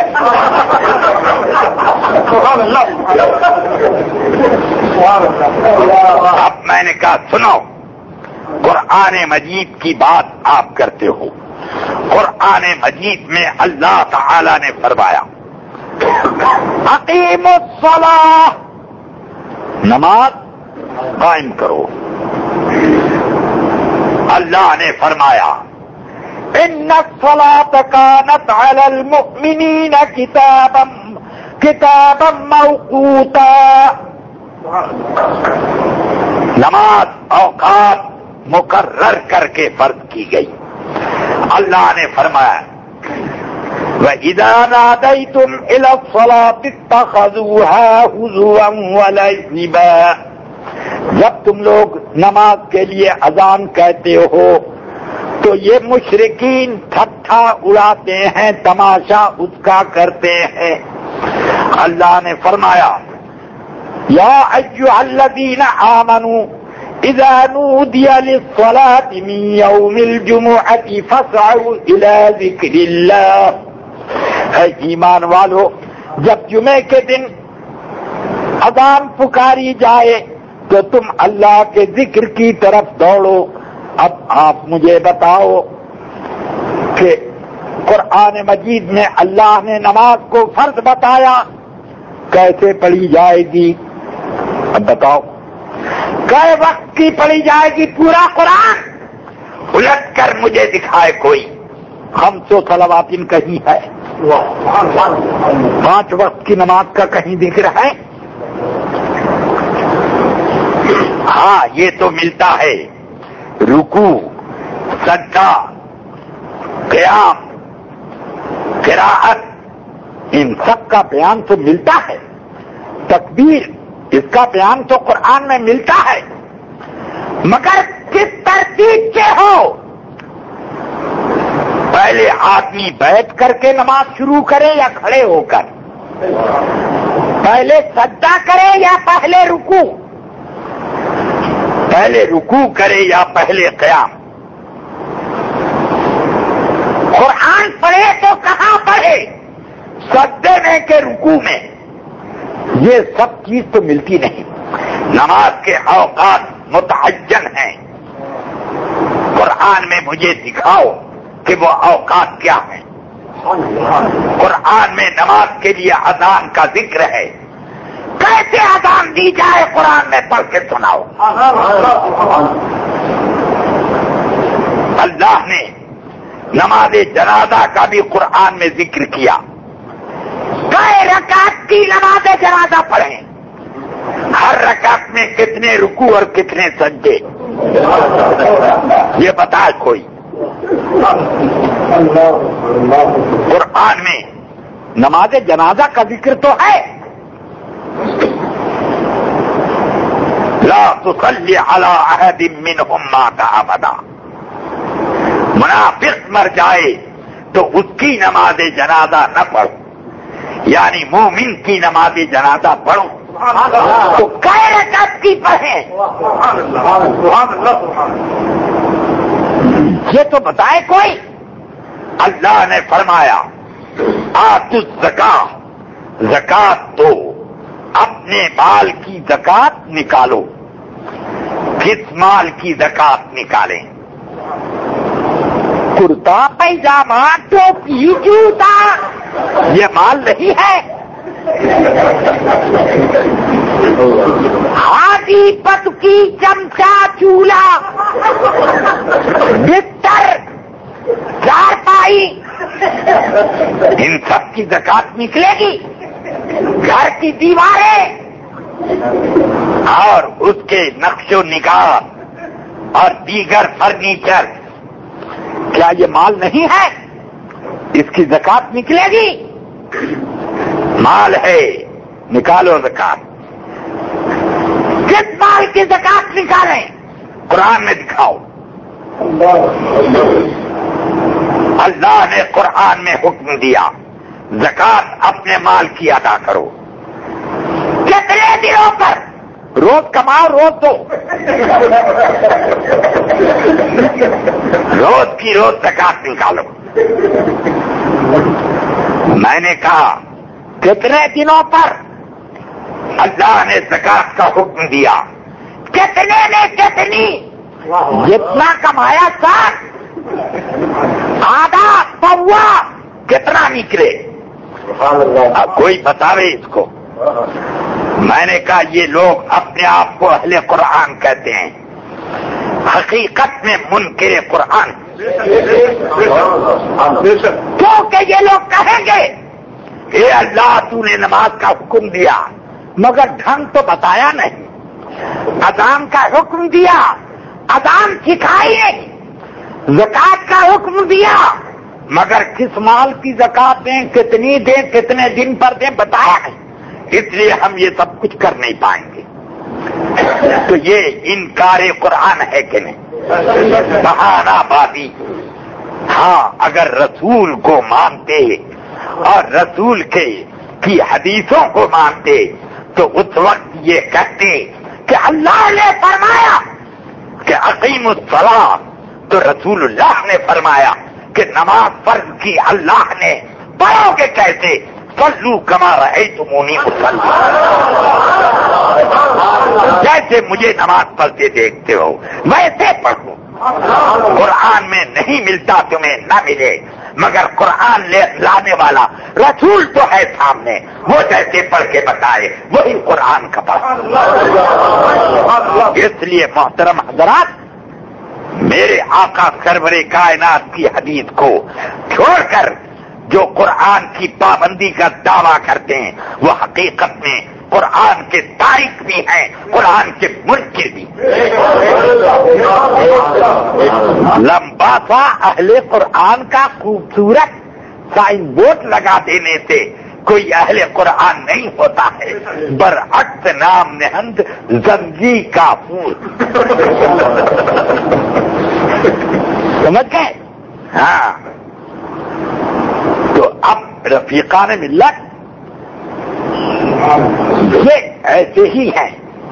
اب میں نے کہا سنو، قرآن مجید کی بات آپ کرتے ہو. قرآن مجید میں اللہ تعالی نے فرمایا اقیموا الصلاۃ، نماز قائم کرو. اللہ نے فرمایا ان الصلاۃ کانت علی المؤمنین کتابا موقوتا. نماز اوقات مقرر کر کے فرض کی گئی. اللہ نے فرمایا وَإِذَا نَادَيْتُمْ إِلَى الصَّلَاةِ اتَّخَذُوهَا هُزُوًا وَلَعِبًا. جب تم لوگ نماز کے لیے اذان کہتے ہو تو یہ مشرکین ٹھٹھا اڑاتے ہیں، تماشا اس کا کرتے ہیں۔ اللہ نے فرمایا یا ایھا الذین آمنوا اذا نودی للصلاة من یوم الجمعۃ فاسعوا الی ذکر اللہ، اے ایمان والو جب جمعے کے دن اذان پکاری جائے تو تم اللہ کے ذکر کی طرف دوڑو۔ اب آپ مجھے بتاؤ کہ قرآن مجید میں اللہ نے نماز کو فرض بتایا، کیسے پڑھی جائے گی؟ اب بتاؤ کئے وقت کی پڑھی جائے گی؟ پورا قرآن الٹ کر مجھے دکھائے کوئی 500 صلوات کہیں ہے، 5 وقت کی نماز کا کہیں ذکر ہے؟ ہاں یہ تو ملتا ہے، رکوع، سجدہ، قیام، قراءت، ان سب کا بیان تو ملتا ہے۔ تکبیر، اس کا بیان تو قرآن میں ملتا ہے، مگر کس ترتیب سے ہو؟ پہلے آدمی بیٹھ کر کے نماز شروع کرے یا کھڑے ہو کر؟ پہلے سجدہ کرے یا پہلے رکوع؟ پہلے رکوع کرے یا پہلے قیام؟ قرآن پڑھے تو کہاں پڑھے؟ سجدے میں کہ رکوع میں؟ یہ سب چیز تو ملتی نہیں۔ نماز کے اوقات متعین ہیں، قرآن میں مجھے دکھاؤ کہ وہ اوقات کیا ہیں۔ قرآن میں نماز کے لیے اذان کا ذکر ہے، کیسے اذان دی جائے قرآن میں پڑھ کے سناؤ۔ اللہ نے نماز جنازہ کا بھی قرآن میں ذکر کیا، کئے رکعت کی نماز جنازہ پڑھیں، ہر رکعت میں کتنے رکوع اور کتنے سجدے، یہ بتائے کوئی؟ قرآن میں نماز جنازہ کا ذکر تو ہے، لا تصلی علی احد منہم مات ابدا، منافق مر جائے تو اس کی نماز جنازہ نہ پڑھو، یعنی مومن کی نماز جنازہ پڑھو تو کئے رکعت کی پڑھیں؟ یہ تو بتائے کوئی؟ اللہ نے فرمایا آتوا الزکاۃ، زکات دو، اپنے مال کی زکات نکالو۔ کس مال کی زکات نکالیں؟ کرتا پیجامہ، ٹوپی، جوتا، یہ مال نہیں ہے۔ ہاتھی پتکی، چمچا، چولہا، بستر، چارپائی، ان سب کی زکات نکلے گی؟ گھر کی دیواریں اور اس کے نقش و نگار اور دیگر فرنیچر، کیا یہ مال نہیں ہے؟ اس کی زکات نکلے گی؟ مال ہے، نکالو زکات۔ کس مال کی زکات نکالیں؟ قرآن میں دکھاؤ۔ اللہ نے قرآن میں حکم دیا زکات اپنے مال کی ادا کرو۔ کتنے دنوں پر؟ روز کماؤ، روز دو، روز کی روز زکات نکالو۔ میں نے کہا کتنے دنوں پر؟ اللہ نے زکات کا حکم دیا۔ کتنے نے کتنی؟ جتنا کمایا سب، آدھا پوا، کتنا نکلے؟ اب کوئی بتاوے اس کو۔ میں نے کہا یہ لوگ اپنے آپ کو اہل قرآن کہتے ہیں، حقیقت میں منکر قرآن، کیونکہ یہ لوگ کہیں گے اے اللہ تو نے نماز کا حکم دیا مگر ڈھنگ تو بتایا نہیں، اذان کا حکم دیا اذان سکھائی نہیں، زکات کا حکم دیا مگر کس مال کی زکات دیں، کتنی دیں، کتنے دن پر دیں بتایا نہیں، اس لیے ہم یہ سب کچھ کر نہیں پائیں گے۔ تو یہ انکار قرآن ہے کہ نہیں؟ بہانہ بازی. ہاں اگر رسول کو مانتے اور رسول کی حدیثوں کو مانتے تو اس وقت یہ کہتے کہ اللہ نے فرمایا کہ اقیم الصلاۃ، تو رسول اللہ نے فرمایا کہ نماز فرض کی اللہ نے، پڑھو گے کیسے؟ صلو کما رأیتمونی اصلی، جیسے مجھے نماز پڑھتے دیکھتے ہو ویسے پڑھو. قرآن میں نہیں ملتا تمہیں نہ ملے، مگر قرآن لانے والا رسول تو ہے سامنے، وہ جیسے پڑھ کے بتائے وہی قرآن کا پڑھ. اس لیے محترم حضرات، میرے آقا سرور کائنات کی حدیث کو چھوڑ کر جو قرآن کی پابندی کا دعویٰ کرتے ہیں وہ حقیقت میں قرآن کے تارک بھی ہیں، قرآن کے منکر بھی. لمبا سا اہل قرآن کا خوبصورت سائن بورڈ لگا دینے سے کوئی اہل قرآن نہیں ہوتا ہے، برعکس نام نہند زنگی کافور. سمجھ گئے؟ ہاں. تو اب رفیقان ملت یہ ایسے ہی ہیں.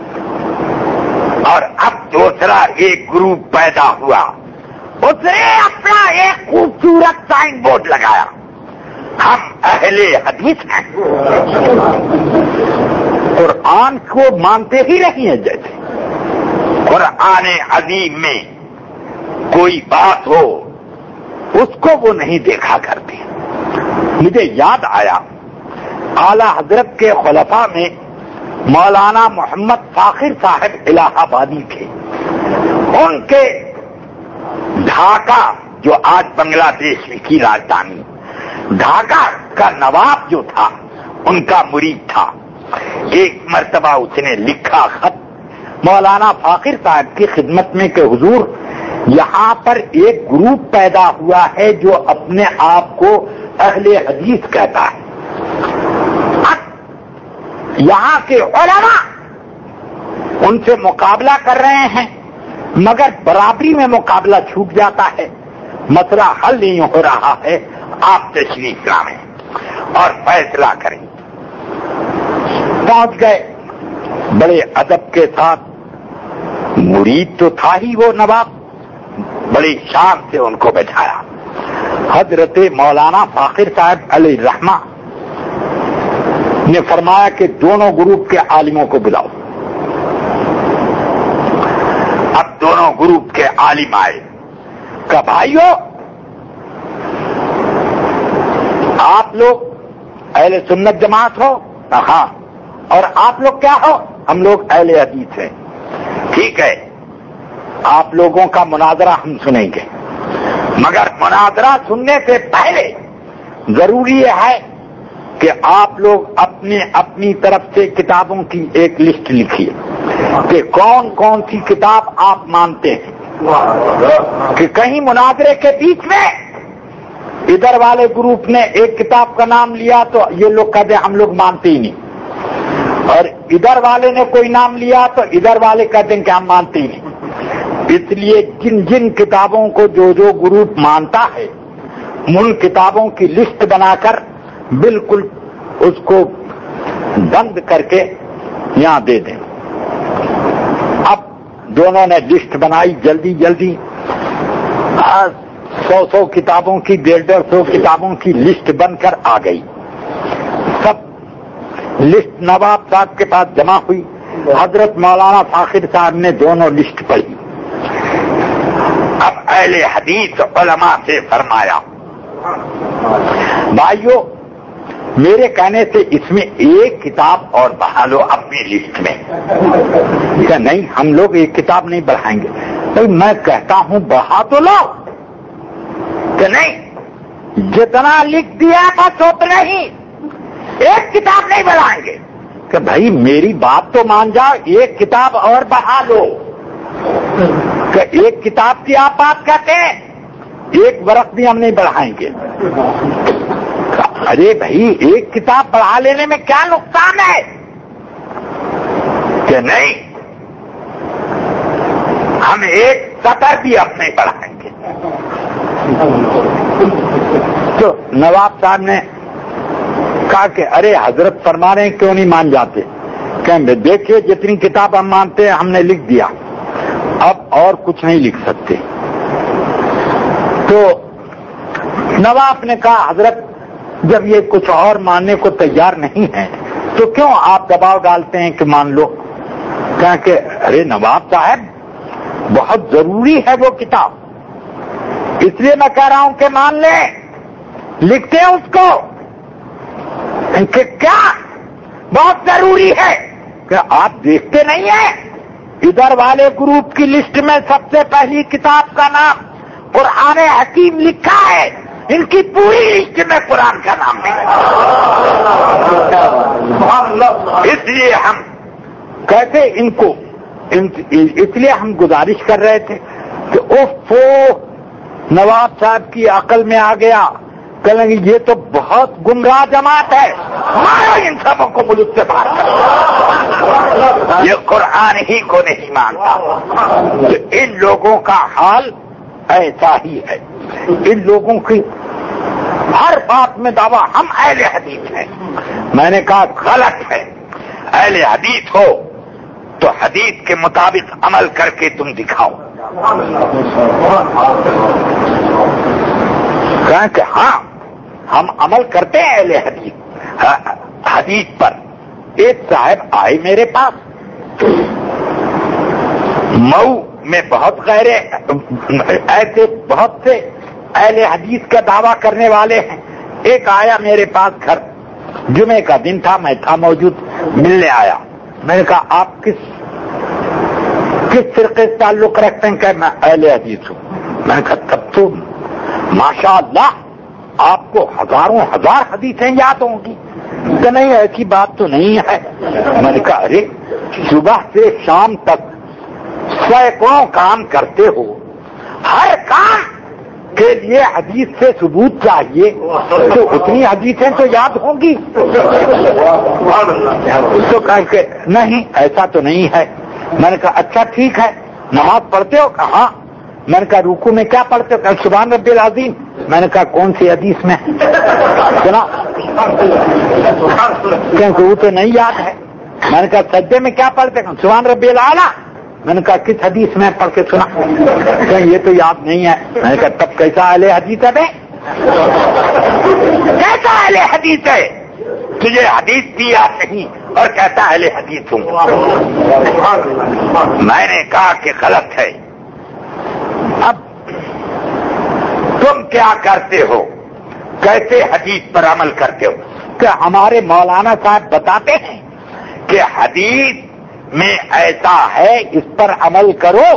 اور اب دوسرا ایک گروپ پیدا ہوا، اس نے اپنا ایک خوبصورت سائن بورڈ لگایا، ہم اہل حدیث ہیں. قرآن کو مانتے ہی نہیں ہیں. جیسے قرآن عظیم میں کوئی بات ہو اس کو وہ نہیں دیکھا کرتے. مجھے یاد آیا اعلی حضرت کے خلفاء میں مولانا محمد فاخر صاحب الہ آبادی تھے. ان کے ڈھاکہ جو آج بنگلہ دیش کی راجدھانی، ڈھاکہ کا نواب جو تھا ان کا مرید تھا. ایک مرتبہ اس نے لکھا خط مولانا فاخر صاحب کی خدمت میں کہ حضور یہاں پر ایک گروپ پیدا ہوا ہے جو اپنے آپ کو اہل حدیث کہتا ہے. یہاں کے علماء ان سے مقابلہ کر رہے ہیں مگر برابری میں مقابلہ چھوٹ جاتا ہے، مسئلہ حل نہیں ہو رہا ہے، آپ تشریف لائیں اور فیصلہ کریں. پہنچ گئے بڑے ادب کے ساتھ. مرید تو تھا ہی وہ نواب، بڑی شان سے ان کو بٹھایا. حضرت مولانا فاخر صاحب علیہ الرحمہ نے فرمایا کہ دونوں گروپ کے عالموں کو بلاؤ. اب دونوں گروپ کے عالم آئے. کہ بھائیو آپ لوگ اہل سنت جماعت ہو؟ ہاں. اور آپ لوگ کیا ہو؟ ہم لوگ اہل حدیث ہیں. ٹھیک ہے، آپ لوگوں کا مناظرہ ہم سنیں گے، مگر مناظرہ سننے سے پہلے ضروری یہ ہے کہ آپ لوگ اپنی طرف سے کتابوں کی ایک لسٹ لکھیے کہ کون کون سی کتاب آپ مانتے ہیں. کہ کہیں مناظرے کے بیچ میں ادھر والے گروپ نے ایک کتاب کا نام لیا تو یہ لوگ کہتے ہم لوگ مانتے ہی نہیں، اور ادھر والے نے کوئی نام لیا تو ادھر والے کہتے ہیں کہ ہم مانتے ہی نہیں. اس لیے جن کتابوں کو جو گروپ مانتا ہے ان کتابوں کی لسٹ بنا کر بالکل اس کو بند کر کے یہاں دے دیں. اب دونوں نے لسٹ بنائی جلدی 100 کتابوں کی 150 کتابوں کی لسٹ بن کر آ گئی. سب لسٹ نواب صاحب کے پاس جمع ہوئی. حضرت مولانا فاخر صاحب نے دونوں لسٹ پڑھی. اب اہل حدیث علماء سے فرمایا بھائیو میرے کہنے سے اس میں ایک کتاب اور بڑھا لو اپنی لسٹ میں. کہ نہیں ہم لوگ ایک کتاب نہیں بڑھائیں گے. میں کہتا ہوں بڑھا تو لو. کہ نہیں جتنا لکھ دیا بس اتنا ہی، ایک کتاب نہیں بڑھائیں گے. کہ بھائی میری بات تو مان جاؤ، ایک کتاب اور بڑھا لو. کہ ایک کتاب کی آپ بات کہتے ہیں، ایک ورق بھی ہم نہیں بڑھائیں گے. ارے بھائی ایک کتاب بڑھا لینے میں کیا نقصان ہے؟ کہ نہیں ہم ایک سطر بھی اب نہیں پڑھائیں گے. تو نواب صاحب نے کہا کہ ارے حضرت فرما رہے ہیں کیوں نہیں مان جاتے؟ کہ دیکھیے جتنی کتاب ہم مانتے ہیں ہم نے لکھ دیا, اب اور کچھ نہیں لکھ سکتے. تو نواب نے کہا حضرت جب یہ کچھ اور ماننے کو تیار نہیں ہے تو کیوں آپ دباؤ ڈالتے ہیں کہ مان لو؟ کہا کہ ارے نواب صاحب بہت ضروری ہے وہ کتاب, اس لیے میں کہہ رہا ہوں کہ مان لیں, لکھتے ہیں اس کو. کہ کیا بہت ضروری ہے؟ کہ آپ دیکھتے نہیں ہیں ادھر والے گروپ کی لسٹ میں سب سے پہلی کتاب کا نام قرآن حکیم لکھا ہے, ان کی پوری لسٹ میں قرآن کا نام نہیں. اس لیے ہم کہتے ان کو, اس لیے ہم گزارش کر رہے تھے کہ نواب صاحب کی عقل میں آ گیا, کہیں گے یہ تو بہت گمراہ جماعت ہے, مارو ان سبوں کو ملک سے باہر کرو, یہ قرآن ہی کو نہیں مانتا. تو ان لوگوں کا حال ایسا ہی ہے. ان لوگوں کی ہر بات میں دعویٰ ہم اہل حدیث ہیں. میں نے کہا غلط ہے, اہل حدیث ہو تو حدیث کے مطابق عمل کر کے تم دکھاؤ. کہا کہ ہاں ہم عمل کرتے ہیں اہل حدیث پر. ایک صاحب آئے میرے پاس, مئو میں بہت ایسے بہت سے اہل حدیث کا دعویٰ کرنے والے ہیں. ایک آیا میرے پاس گھر, جمعے کا دن تھا, میں تھا موجود, ملنے آیا. میں نے کہا آپ کس فرقے سے تعلق رکھتے ہیں؟ کہ میں اہل حدیث ہوں. میں نے کہا تب تو ماشاء اللہ آپ کو ہزاروں ہزار حدیثیں یاد ہوں گی. کہ نہیں ایسی بات تو نہیں ہے. میں نے کہا ارے صبح سے شام تک سینکڑوں کام کرتے ہو, ہر کام کے لیے حدیث سے ثبوت چاہیے, تو اتنی حدیثیں تو یاد ہوں گی. تو کہا کہ نہیں ایسا تو نہیں ہے. میں نے کہا اچھا ٹھیک ہے, نماز پڑھتے ہو؟ کہا. میں نے کہا رکوع میں کیا پڑھتے ہو؟ کہ سبحان ربی العظیم. میں نے کہا کون سی حدیث میں؟ سنا کیونکہ وہ تو نہیں یاد ہے. میں نے کہا سجدے میں کیا پڑھتے ہیں؟ سبحان ربی الاعلیٰ. میں نے کہا کس حدیث میں پڑھ کے سنا؟ کہ یہ تو یاد نہیں ہے. میں نے کہا تب کیسا اہل حدیث ہے بے؟ کیسا اہل حدیث ہے؟ تجھے حدیث بھی یاد نہیں اور کہتا اہل حدیث ہوں. میں نے کہا کہ غلط ہے. اب تم کیا کرتے ہو؟ کیسے حدیث پر عمل کرتے ہو؟ کہ ہمارے مولانا صاحب بتاتے ہیں کہ حدیث میں ایسا ہے اس پر عمل کرو.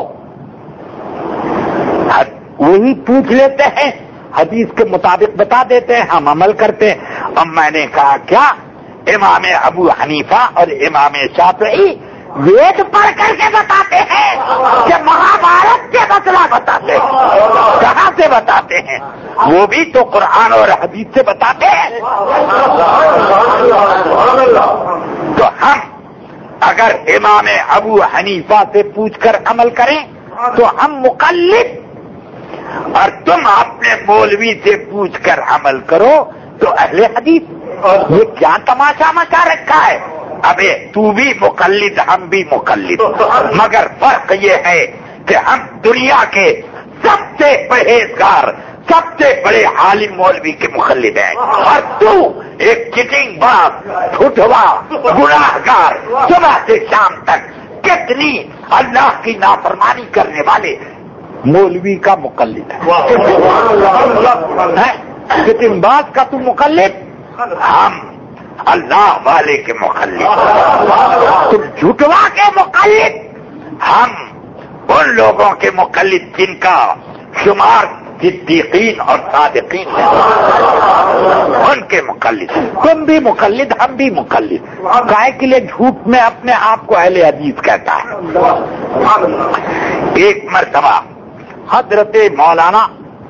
وہی پوچھ لیتے ہیں, حدیث کے مطابق بتا دیتے ہیں, ہم عمل کرتے ہیں. اب میں نے کہا کیا امام ابو حنیفہ اور امام شافعی وید پڑھ کر کے بتاتے ہیں کہ مہابھارت کے مسئلہ بتاتے ہیں؟ کہاں سے بتاتے ہیں؟ وہ بھی تو قرآن اور حدیث سے بتاتے ہیں. تو ہم اگر امام ابو حنیفہ سے پوچھ کر عمل کریں تو ہم مقلد, اور تم اپنے مولوی سے پوچھ کر عمل کرو تو اہل حدیث. یہ کیا تماشا مچا رکھا ہے؟ ابے تو بھی مقلد ہم بھی مقلد, مگر فرق یہ ہے کہ ہم دنیا کے سب سے پرہیزگار سب سے بڑے عالم مولوی کے مقلد ہیں, اور تو ایک چٹنگ باز ٹھٹوا گناہگار صبح سے شام تک کتنی اللہ کی نافرمانی کرنے والے مولوی کا مقلد ہے. چٹنگ باز کا تو مقلد, ہم اللہ والے کے مقلد. تم جھوٹوا کے مقلد, ہم ان لوگوں کے مقلد جن کا شمار صدیقین اور صادقین ہیں, ان کے مقلد. تم بھی مقلد ہم بھی مقلد. کائے کے لیے جھوٹ میں اپنے آپ کو اہل حدیث کہتا ہے. ایک مرتبہ حضرت مولانا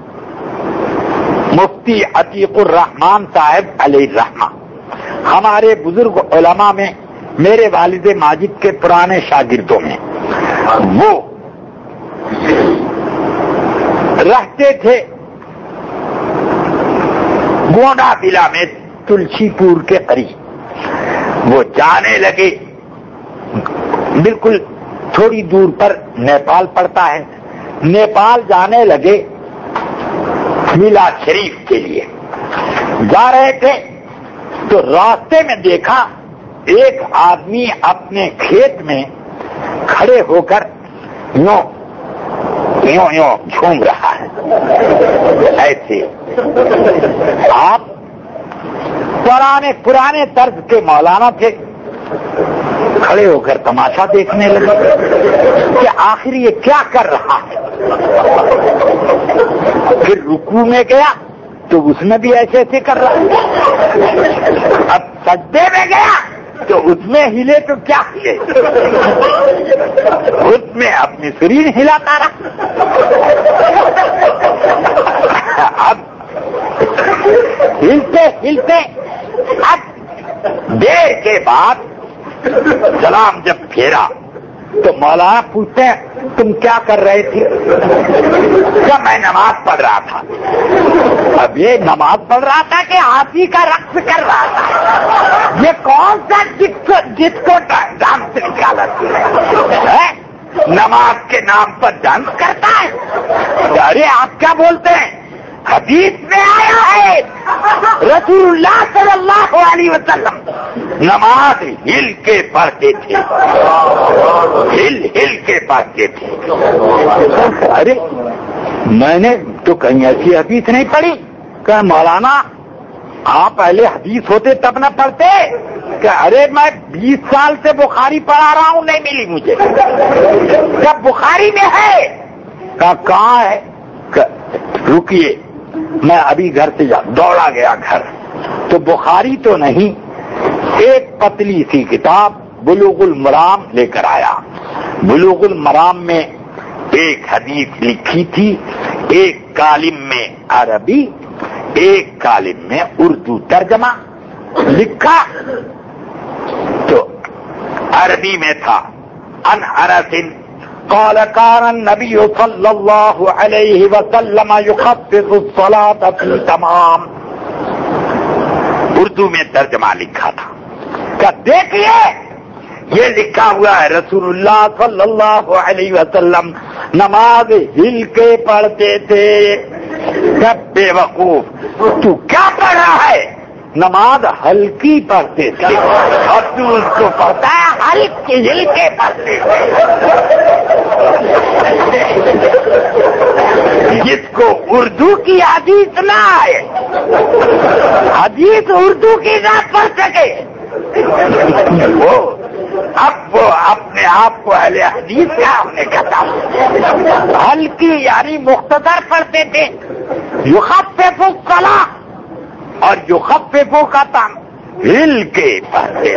مفتی عتیق الرحمان صاحب علیہ الرحمہ ہمارے بزرگ علماء میں میرے والد ماجد کے پرانے شاگردوں میں, وہ رہتے تھے گونڈا ضلع میں تلسی پور کے قریب. وہ جانے لگے, بالکل تھوڑی دور پر نیپال پڑتا ہے, نیپال جانے لگے میلاد شریف کے لیے. جا رہے تھے تو راستے میں دیکھا ایک آدمی اپنے کھیت میں کھڑے ہو کر یوں یوں یوں جھوم رہا ہے. ایسے آپ پرانے طرز کے مولانا تھے, کھڑے ہو کر تماشا دیکھنے لگے کہ آخر یہ کیا کر رہا ہے. پھر رکوع میں گیا تو اس میں بھی ایسے ایسے کر رہا ہے. اب سجدے میں گیا تو اس میں ہلے تو کیا ہلے, اس میں اپنی شریر ہلاتا رہا. اب ہلتے اب دیر کے بعد سلام جب پھیرا تو مولانا پوچھتے ہیں تم کیا کر رہے تھے؟ کیا میں نماز پڑھ رہا تھا. اب یہ نماز پڑھ رہا تھا کہ ہاتھی کا رقص کر رہا تھا؟ یہ کون سا جس کو ڈانس نکالتی ہے؟ نماز کے نام پر ڈانس کرتا ہے. ارے آپ کیا بولتے ہیں؟ حدیث میں آیا ہے رسول اللہ صلی اللہ علیہ وسلم نماز ہل کے پڑھتے تھے, ہل کے پڑھتے تھے. ارے میں نے تو کہیں ایسی حدیث نہیں پڑھی. کہ مولانا آپ پہلے حدیث ہوتے تب نہ پڑھتے. کہ ارے میں 20 سال سے بخاری پڑھا رہا ہوں, نہیں ملی مجھے. جب بخاری میں ہے کہاں ہے؟ رکیے میں ابھی گھر سے دوڑا گیا گھر تو بخاری تو نہیں, ایک پتلی سی کتاب بلوغ المرام لے کر آیا. بلوغ المرام میں ایک حدیث لکھی تھی, ایک کالم میں عربی, ایک کالم میں اردو ترجمہ لکھا. تو عربی میں تھا ان انس قال كان النبي صلى الله عليه وسلم يخفف الصلاة في تمام. اردو میں ترجمہ لکھا تھا. کہ دیکھیے یہ لکھا ہوا ہے رسول اللہ صلی اللہ علیہ وسلم نماز ہل کے پڑھتے تھے. کب بے وقوف تو کیا پڑھ رہا ہے؟ نماز ہلکی پڑھتے تھے اور تو اس کو پڑھتا ہے ہلکی ہل کے پڑھتے تھے. جس کو اردو کی حدیث نہ آئے, حدیث اردو کی نہ پڑھ سکے, وہ اپنے آپ کو اہل حدیث کیا ہم نے کہا. ہلکی یعنی مختصر پڑھتے تھے. یخفف الصلاۃ اور یخفف کا تام ہل کے پڑھتے.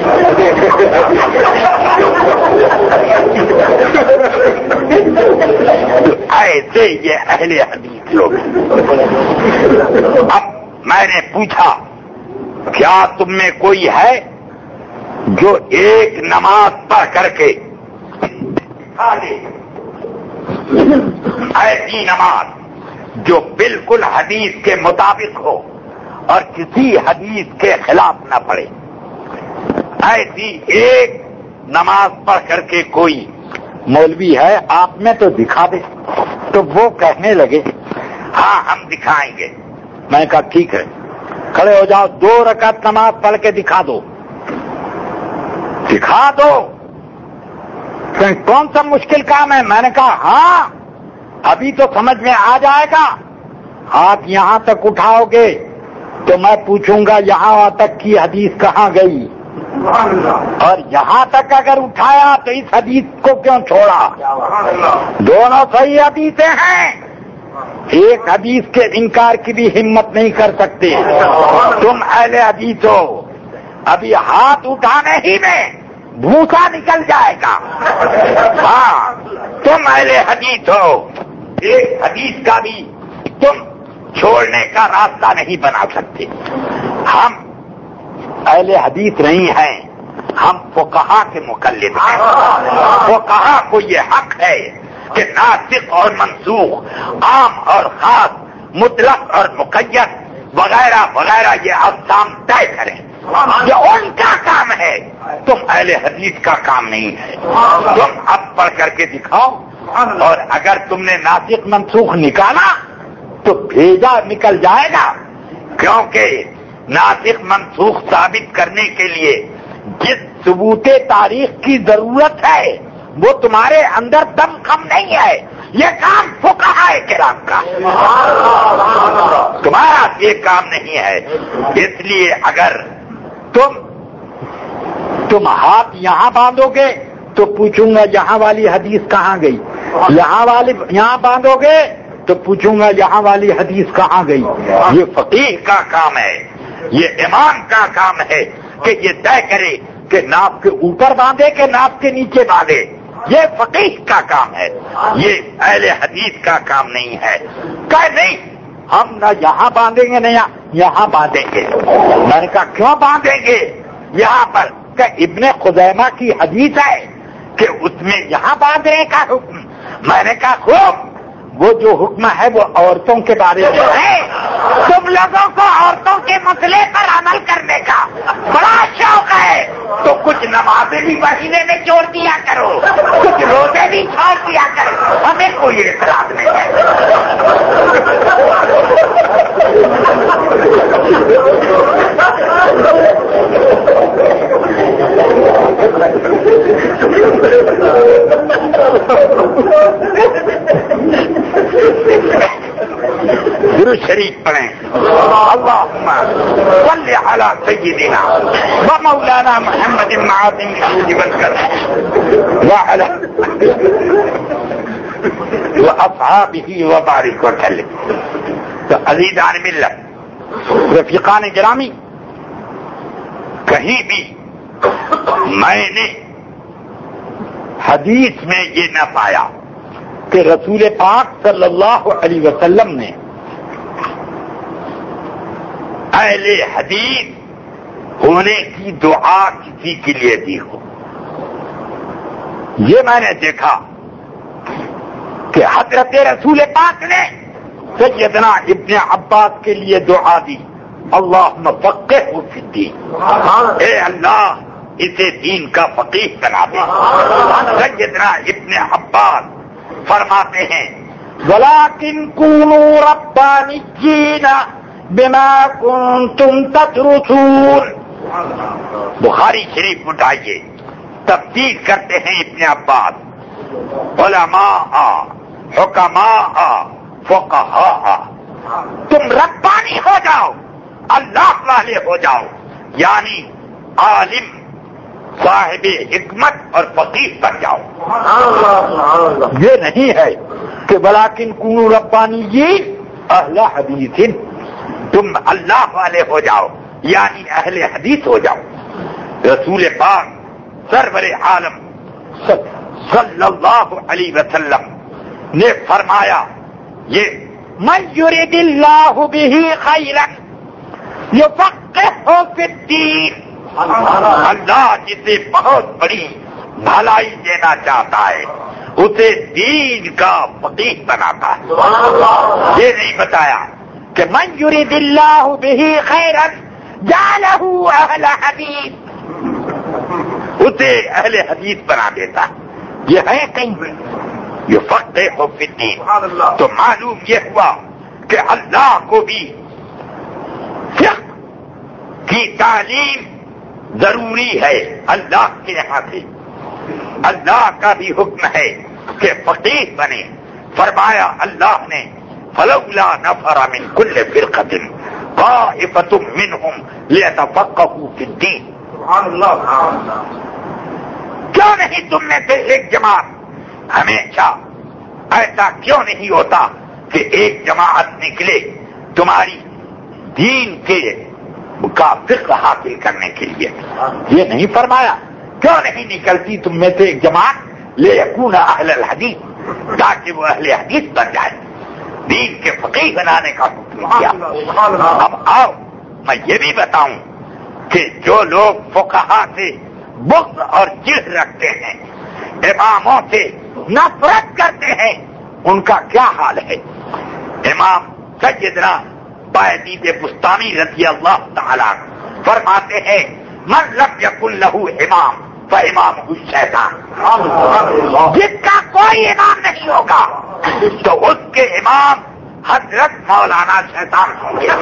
تو ایسے یہ اہل حدیث لوگ. اب میں نے پوچھا کیا تم میں کوئی ہے جو ایک نماز پڑھ کر کے ایسی نماز جو بالکل حدیث کے مطابق ہو اور کسی حدیث کے خلاف نہ پڑے, ایسی ایک نماز پڑھ کر کے کوئی مولوی ہے آپ میں تو دکھا دے. تو وہ کہنے لگے ہاں ہم دکھائیں گے. میں نے کہا ٹھیک ہے, کھڑے ہو جاؤ, 2 رکعت نماز پڑھ کے دکھا دو. دکھا دو. کون سا مشکل کام ہے؟ میں نے کہا ہاں ابھی تو سمجھ میں آ جائے گا. ہاتھ یہاں تک اٹھاؤ گے تو میں پوچھوں گا یہاں تک کی حدیث کہاں گئی, اور یہاں تک اگر اٹھایا تو اس حدیث کو کیوں چھوڑا. دونوں صحیح حدیثیں ہیں, ایک حدیث کے انکار کی بھی ہمت نہیں کر سکتے. تم اہل حدیث ہو, ابھی ہاتھ اٹھانے ہی میں بھوسا نکل جائے گا. ہاں تم اہل حدیث ہو, ایک حدیث کا بھی تم چھوڑنے کا راستہ نہیں بنا سکتے. ہم اہل حدیث نہیں ہیں, ہم فقہا کے مقلد ہیں. فقہا کو یہ حق ہے کہ ناسخ اور منسوخ، عام اور خاص، مطلق اور مقید وغیرہ وغیرہ یہ اقسام طے کریں، یہ ان کا کام ہے، تم اہل حدیث کا کام نہیں ہے۔ تم اب پڑھ کر کے دکھاؤ، اور اگر تم نے ناسخ منسوخ نکالا تو بھیجا نکل جائے گا، کیونکہ ناسخ منسوخ ثابت کرنے کے لیے جس ثبوت تاریخ کی ضرورت ہے وہ تمہارے اندر دم خم نہیں ہے، یہ کام فقہائے کرام کا، تمہارا یہ کام نہیں ہے۔ اس لیے اگر تم ہاتھ یہاں باندھو گے تو پوچھوں گا یہاں والی حدیث کہاں گئی، یہاں باندھو گے تو پوچھوں گا یہاں والی حدیث کہاں گئی۔ یہ فقیہ کا کام ہے، یہ امام کا کام ہے کہ یہ طے کرے کہ ناف کے اوپر باندھے کہ ناف کے نیچے باندھے، یہ فقیہ کا کام ہے، یہ اہل حدیث کا کام نہیں ہے۔ کہ نہیں ہم نہ یہاں باندھیں گے نہ یہاں باندھیں گے۔ میں نے کہا کیوں باندھیں گے یہاں پر؟ کہ ابن خزیمہ کی حدیث ہے کہ اس میں یہاں باندھنے کا حکم۔ میں نے کہا خوب، وہ جو حکم ہے وہ عورتوں کے بارے میں ہے، تم لوگوں کو عورتوں کے مسئلے پر عمل کرنے کا بڑا شوق ہے تو کچھ نمازیں بھی مہینے میں چھوڑ دیا کرو، کچھ روزے بھی چھوڑ دیا کرو، ہمیں کوئی اعتراض نہیں ہے۔ درود شریف پڑھیں، اللہم صل علی سیدنا و مولانا محمد معظم الجود والکرم وعلی واصحابہ وبارک وسلم۔ تو عزیزان ملت، رفیقان گرامی، کہیں بھی میں نے حدیث میں یہ نہ پایا کہ رسول پاک صلی اللہ علیہ وسلم نے اہل حدیث ہونے کی دعا کسی کے لیے دی ہو۔ یہ میں نے دیکھا کہ حضرت رسول پاک نے سیدنا ابن عباس کے لیے دعا دی، اللہم فقہہ فی الدین، اے اللہ اسے دین کا فقیہ بنا دے۔ سیدنا ابن عباس فرماتے ہیں وَلَٰكِن كُونُوا رَبَّانِيِّينَ بِمَا كُنتُمْ تَدْرُسُونَ۔ بخاری شریف اٹھائیے، تفسیر کرتے ہیں ابن عباس، علماء، حکماء، فقہاء، تم ربانی ہو جاؤ، اللہ والے ہو جاؤ، یعنی عالم، صاحب حکمت اور فقیہ بن جاؤ۔ یہ نہیں ہے کہ ولیکن کونوا ربانیین اہل حدیث، تم اللہ والے ہو جاؤ یعنی اہل حدیث ہو جاؤ۔ رسول پاک سرور عالم صلی اللہ علیہ وسلم نے فرمایا، یہ من یرید اللہ بہ خیرا یفقہہ فی الدین، اللہ جسے بہت بڑی بھلائی دینا چاہتا ہے اسے دین کا فقیہ بناتا ہے۔ یہ نہیں بتایا کہ من یرید اللہ بہ خیرا جعلہ اہل حدیث، اسے اہل حدیث بنا دیتا۔ یہ ہے کہیں یفقہہ فی الدین، تو معلوم یہ ہوا کہ اللہ کو بھی فقہ کی تعلیم ضروری ہے اللہ کے یہاں سے۔ اللہ کا بھی حکم ہے کہ فقیہ بنے۔ فرمایا اللہ نے فلولا نفر من کل فرقۃ طائفۃ منہم لیتفقہوا فی الدین، کیوں نہیں تم میں سے ایک جماعت، ہمیشہ ایسا کیوں نہیں ہوتا کہ ایک جماعت نکلے تمہاری دین کے کا فقہ حاصل کرنے کے لیے؟ یہ نہیں فرمایا کیوں نہیں نکلتی تم میں سے ایک جماعت لیکون اہل الحدیث، تاکہ وہ اہل حدیث بن جائے، دین کے فقیہ بنانے کا حکم کیا۔ اب آؤ میں یہ بھی بتاؤں کہ جو لوگ فقہا سے بغض اور چڑ رکھتے ہیں، اماموں سے نفرت کرتے ہیں ان کا کیا حال ہے؟ امام سیدنا بائزید بستامی رضی اللہ تعالیٰ فرماتے ہیں من لم یکن لہ امام فامامہ الشیطان، جس کا کوئی امام نہیں ہوگا تو اس کے امام حضرت مولانا شیطان ہوں گے.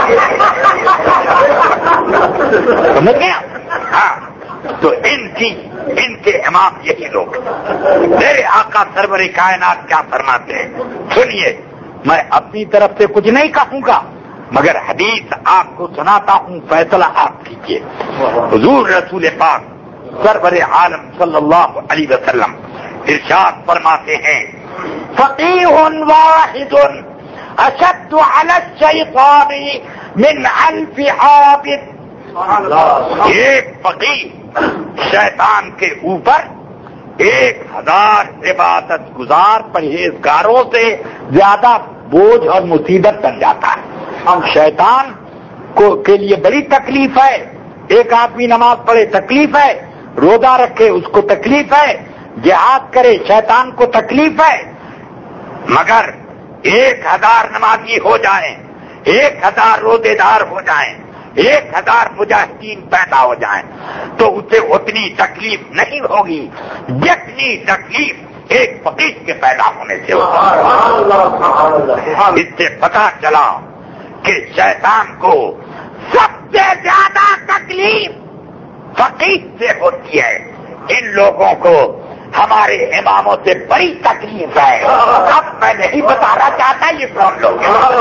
سمجھ گیا؟ ہاں، تو ان کے امام یہی لوگ. میرے آقا سرور کائنات کیا فرماتے ہیں سنیے. میں اپنی طرف سے کچھ نہیں کہوں گا مگر حدیث آپ کو سناتا ہوں، فیصلہ آپ کیجیے. حضور رسول پاک سرور عالم صلی اللہ علیہ وسلم ارشاد فرماتے ہیں فقیہ واحد اشد علی الشیطان من 1000 عابد. ایک فقیہ شیطان کے اوپر 1000 عبادت گزار پرہیزگاروں سے زیادہ بوجھ اور مصیبت بن جاتا ہے. شیطان کے لیے بڑی تکلیف ہے. ایک آدمی نماز پڑھے تکلیف ہے، روزہ رکھے اس کو تکلیف ہے، جہاد کرے شیطان کو تکلیف ہے. مگر 1000 نمازی ہو جائیں، 1000 روزے دار ہو جائیں، 1000 مجاہدین پیدا ہو جائیں تو اسے اتنی تکلیف نہیں ہوگی جتنی تکلیف ایک فقیہ کے پیدا ہونے سے ہوگی. اس سے پتہ چلا کہ شیطان کو سب سے زیادہ تکلیف فقیہ سے ہوتی ہے. ان لوگوں کو ہمارے اماموں سے بڑی تکلیف ہے. اب میں نہیں بتانا چاہتا یہ کون لوگ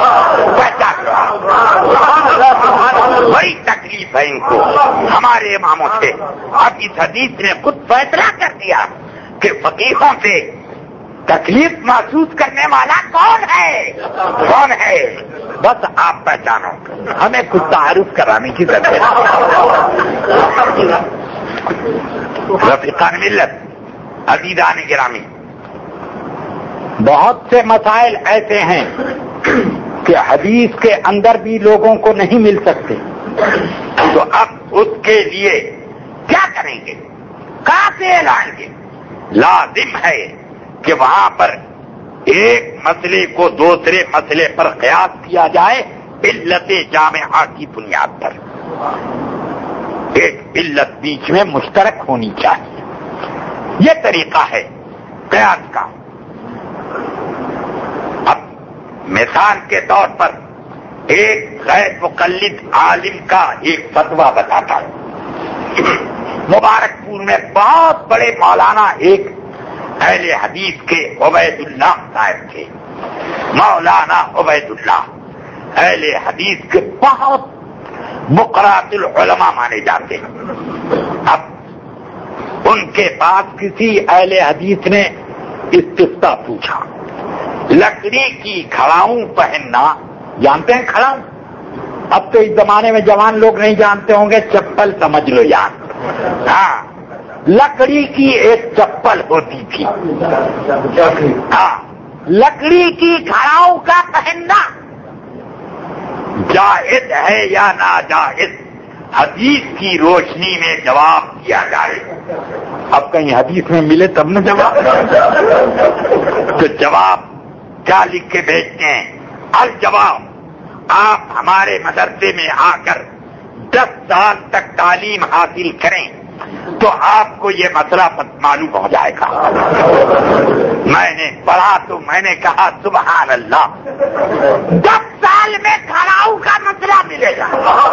بڑی تکلیف ہے ان کو ہمارے اماموں سے. اب اس حدیث نے خود فیصلہ کر دیا کہ فقیہوں سے تکلیف محسوس کرنے والا کون ہے؟ کون ہے؟ بس آپ پہچانو، ہمیں کچھ تعارف کرانے کی ضرورت ہے. رفیقان ملت، عزیزان گرامی، بہت سے مسائل ایسے ہیں کہ حدیث کے اندر بھی لوگوں کو نہیں مل سکتے. تو اب اس کے لیے کیا کریں گے؟ کہاں سے لائیں گے؟ لازم ہے کہ وہاں پر ایک مسئلے کو دوسرے مسئلے پر قیاس کیا جائے علت جامعہ کی بنیاد پر. ایک علت بیچ میں مشترک ہونی چاہیے. یہ طریقہ ہے قیاس کا. اب مثال کے طور پر ایک غیر مقلد عالم کا ایک فتویٰ بتاتا ہوں. مبارک پور میں بہت بڑے مولانا ایک اہل حدیث کے عبید اللہ صاحب تھے. مولانا عبید اللہ اہل حدیث کے بہت مقرات العلماء مانے جاتے ہیں. اب ان کے پاس کسی اہل حدیث نے استفتاء پوچھا. لکڑی کی کھڑاؤں پہننا، جانتے ہیں کھڑاؤں؟ اب تو اس زمانے میں جوان لوگ نہیں جانتے ہوں گے، چپل سمجھ لو یار. ہاں، لکڑی کی ایک چپل ہوتی تھی. ہاں، لکڑی کی کھڑاؤں کا پہننا جائز ہے یا ناجائز؟ حدیث کی روشنی میں جواب دیا جائے. اب کہیں حدیث میں ملے تب نہ جواب. تو جواب کیا لکھ کے بھیجتے ہیں؟ الجواب، آپ ہمارے مدرسے میں آ کر 10 سال تک تعلیم حاصل کریں تو آپ کو یہ مسئلہ معلوم ہو جائے گا. میں نے پڑھا تو میں نے کہا سبحان اللہ، 10 سال میں کھڑاؤں کا مسئلہ ملے گا.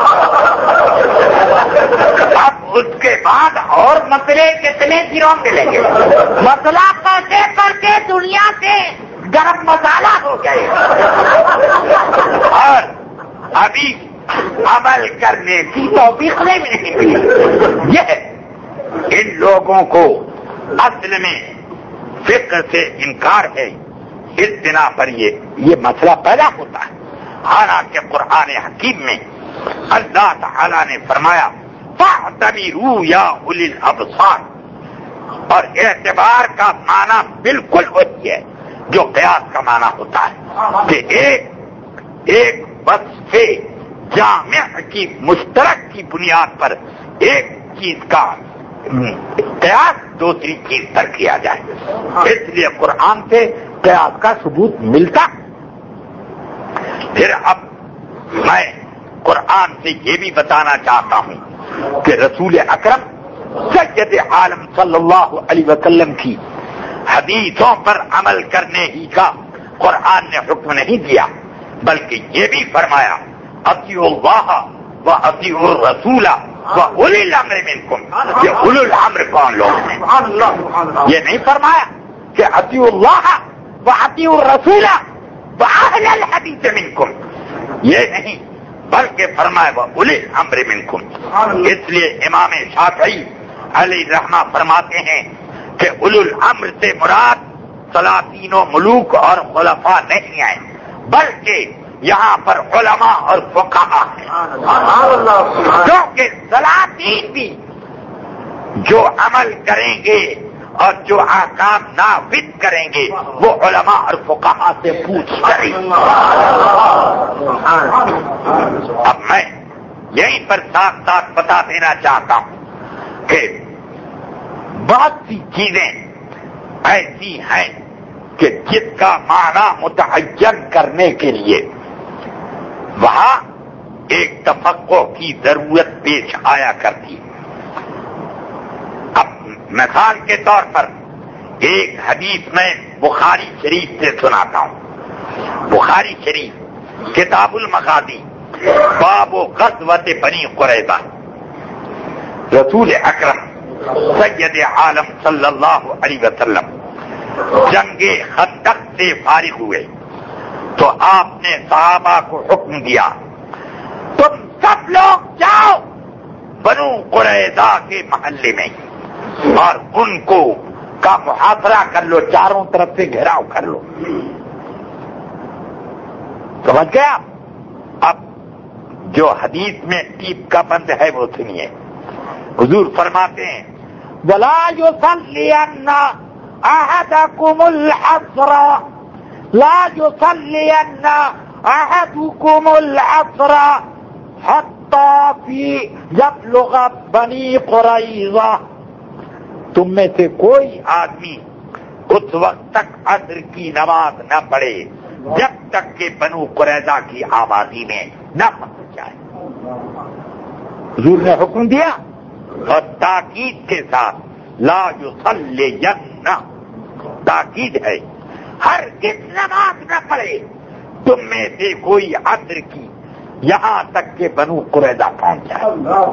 اب اس کے بعد اور مسئلے کتنے دنوں ملیں گے؟ مسئلہ پڑھتے پڑھتے دنیا سے گرم مسالہ ہو گئے اور ابھی عمل کرنے کی توفیق نہیں ملی. یہ ان لوگوں کو اصل میں فقہ سے انکار ہے. اس بنا پر یہ مسئلہ پیدا ہوتا ہے. حالانکہ قرآن حکیم میں اللہ تعالی نے فرمایا فاعتبروا یا اولی الابصار، اور اعتبار کا معنی بالکل وہی ہے جو قیاس کا معنی ہوتا ہے کہ ایک وصف جامع کی مشترک کی بنیاد پر ایک چیز کا قیاس دوسری چیز پر کیا جائے. اس لیے قرآن سے قیاس کا ثبوت ملتا. پھر اب میں قرآن سے یہ بھی بتانا چاہتا ہوں کہ رسول اکرم سید عالم صلی اللہ علیہ وسلم کی حدیثوں پر عمل کرنے ہی کا قرآن نے حکم نہیں دیا، بلکہ یہ بھی فرمایا اطیعوا اللہ و اطیعوا الرسول و اولی الامر منکم. یہ اولی الامر کون لوگ ہیں؟ یہ نہیں فرمایا کہ اطیعوا اللہ و اطیعوا الرسول و اہل الحدیث منکم، یہ نہیں، بلکہ فرمایا وہ اولی الامر منکم. اس لیے امام شافعی علیہ رحمہ فرماتے ہیں کہ اولو الامر سے مراد سلاطین و ملوک اور خلفاء نہیں آئے، بلکہ یہاں پر علماء اور فقہاء ہیں. کیونکہ سلاطین بھی جو عمل کریں گے اور جو احکام نافذ کریں گے وہ علماء اور فقہاء سے پوچھ کریں گے. اب میں یہیں پر ساتھ ساتھ بتا دینا چاہتا ہوں کہ بہت سی چیزیں ایسی ہیں کہ جس کا معنی متعین کرنے کے لیے وہاں ایک تفقہ کی ضرورت پیش آیا کرتی. اب مثال کے طور پر ایک حدیث میں بخاری شریف سے سناتا ہوں. بخاری شریف کتاب المغازی باب غزوۃ بنی قریظہ. رسول اکرم سید عالم صلی اللہ علیہ وسلم جنگ خندق سے فارغ ہوئے تو آپ نے صحابہ کو حکم دیا تم سب لوگ جاؤ بنو قریظہ کے محلے میں اور ان کو کا محاصرہ کر لو، چاروں طرف سے گھیراؤ کر لو. سمجھ گیا؟ اب جو حدیث میں ٹیپ کا بند ہے وہ سنیے. حضور فرماتے ہیں وَلَا يُصَلِّيَنَّ أَحَدَكُمُ الْعَصْرَ لَا يُصَلِّيَنَّ أَحَدُكُمُ الْعَصْرَ حَتَّى فِي يَبْلُغَ بَنِي قُرَيْظَةَ. تم میں سے کوئی آدمی اس وقت تک عصر کی نماز نہ پڑھے جب تک کہ بنو قریظہ کی آبادی میں نہ پہنچ جائے. حضور نے حکم دیا اور تاکید کے ساتھ لا یصلین، تاکید ہے ہرگز نماز نہ پڑھے تم میں سے کوئی عصر کی یہاں تک کہ بنو قریظہ پہنچ جائے.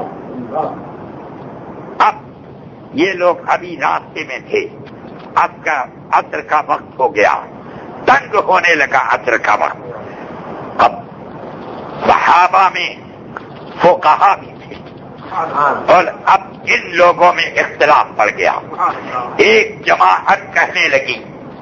اب یہ لوگ ابھی راستے میں تھے، عصر کا وقت ہو گیا، تنگ ہونے لگا عصر کا وقت. اب صحابہ میں فقہا بھی تھے اور اب ان لوگوں میں اختلاف پڑ گیا. ایک جماعت کہنے لگی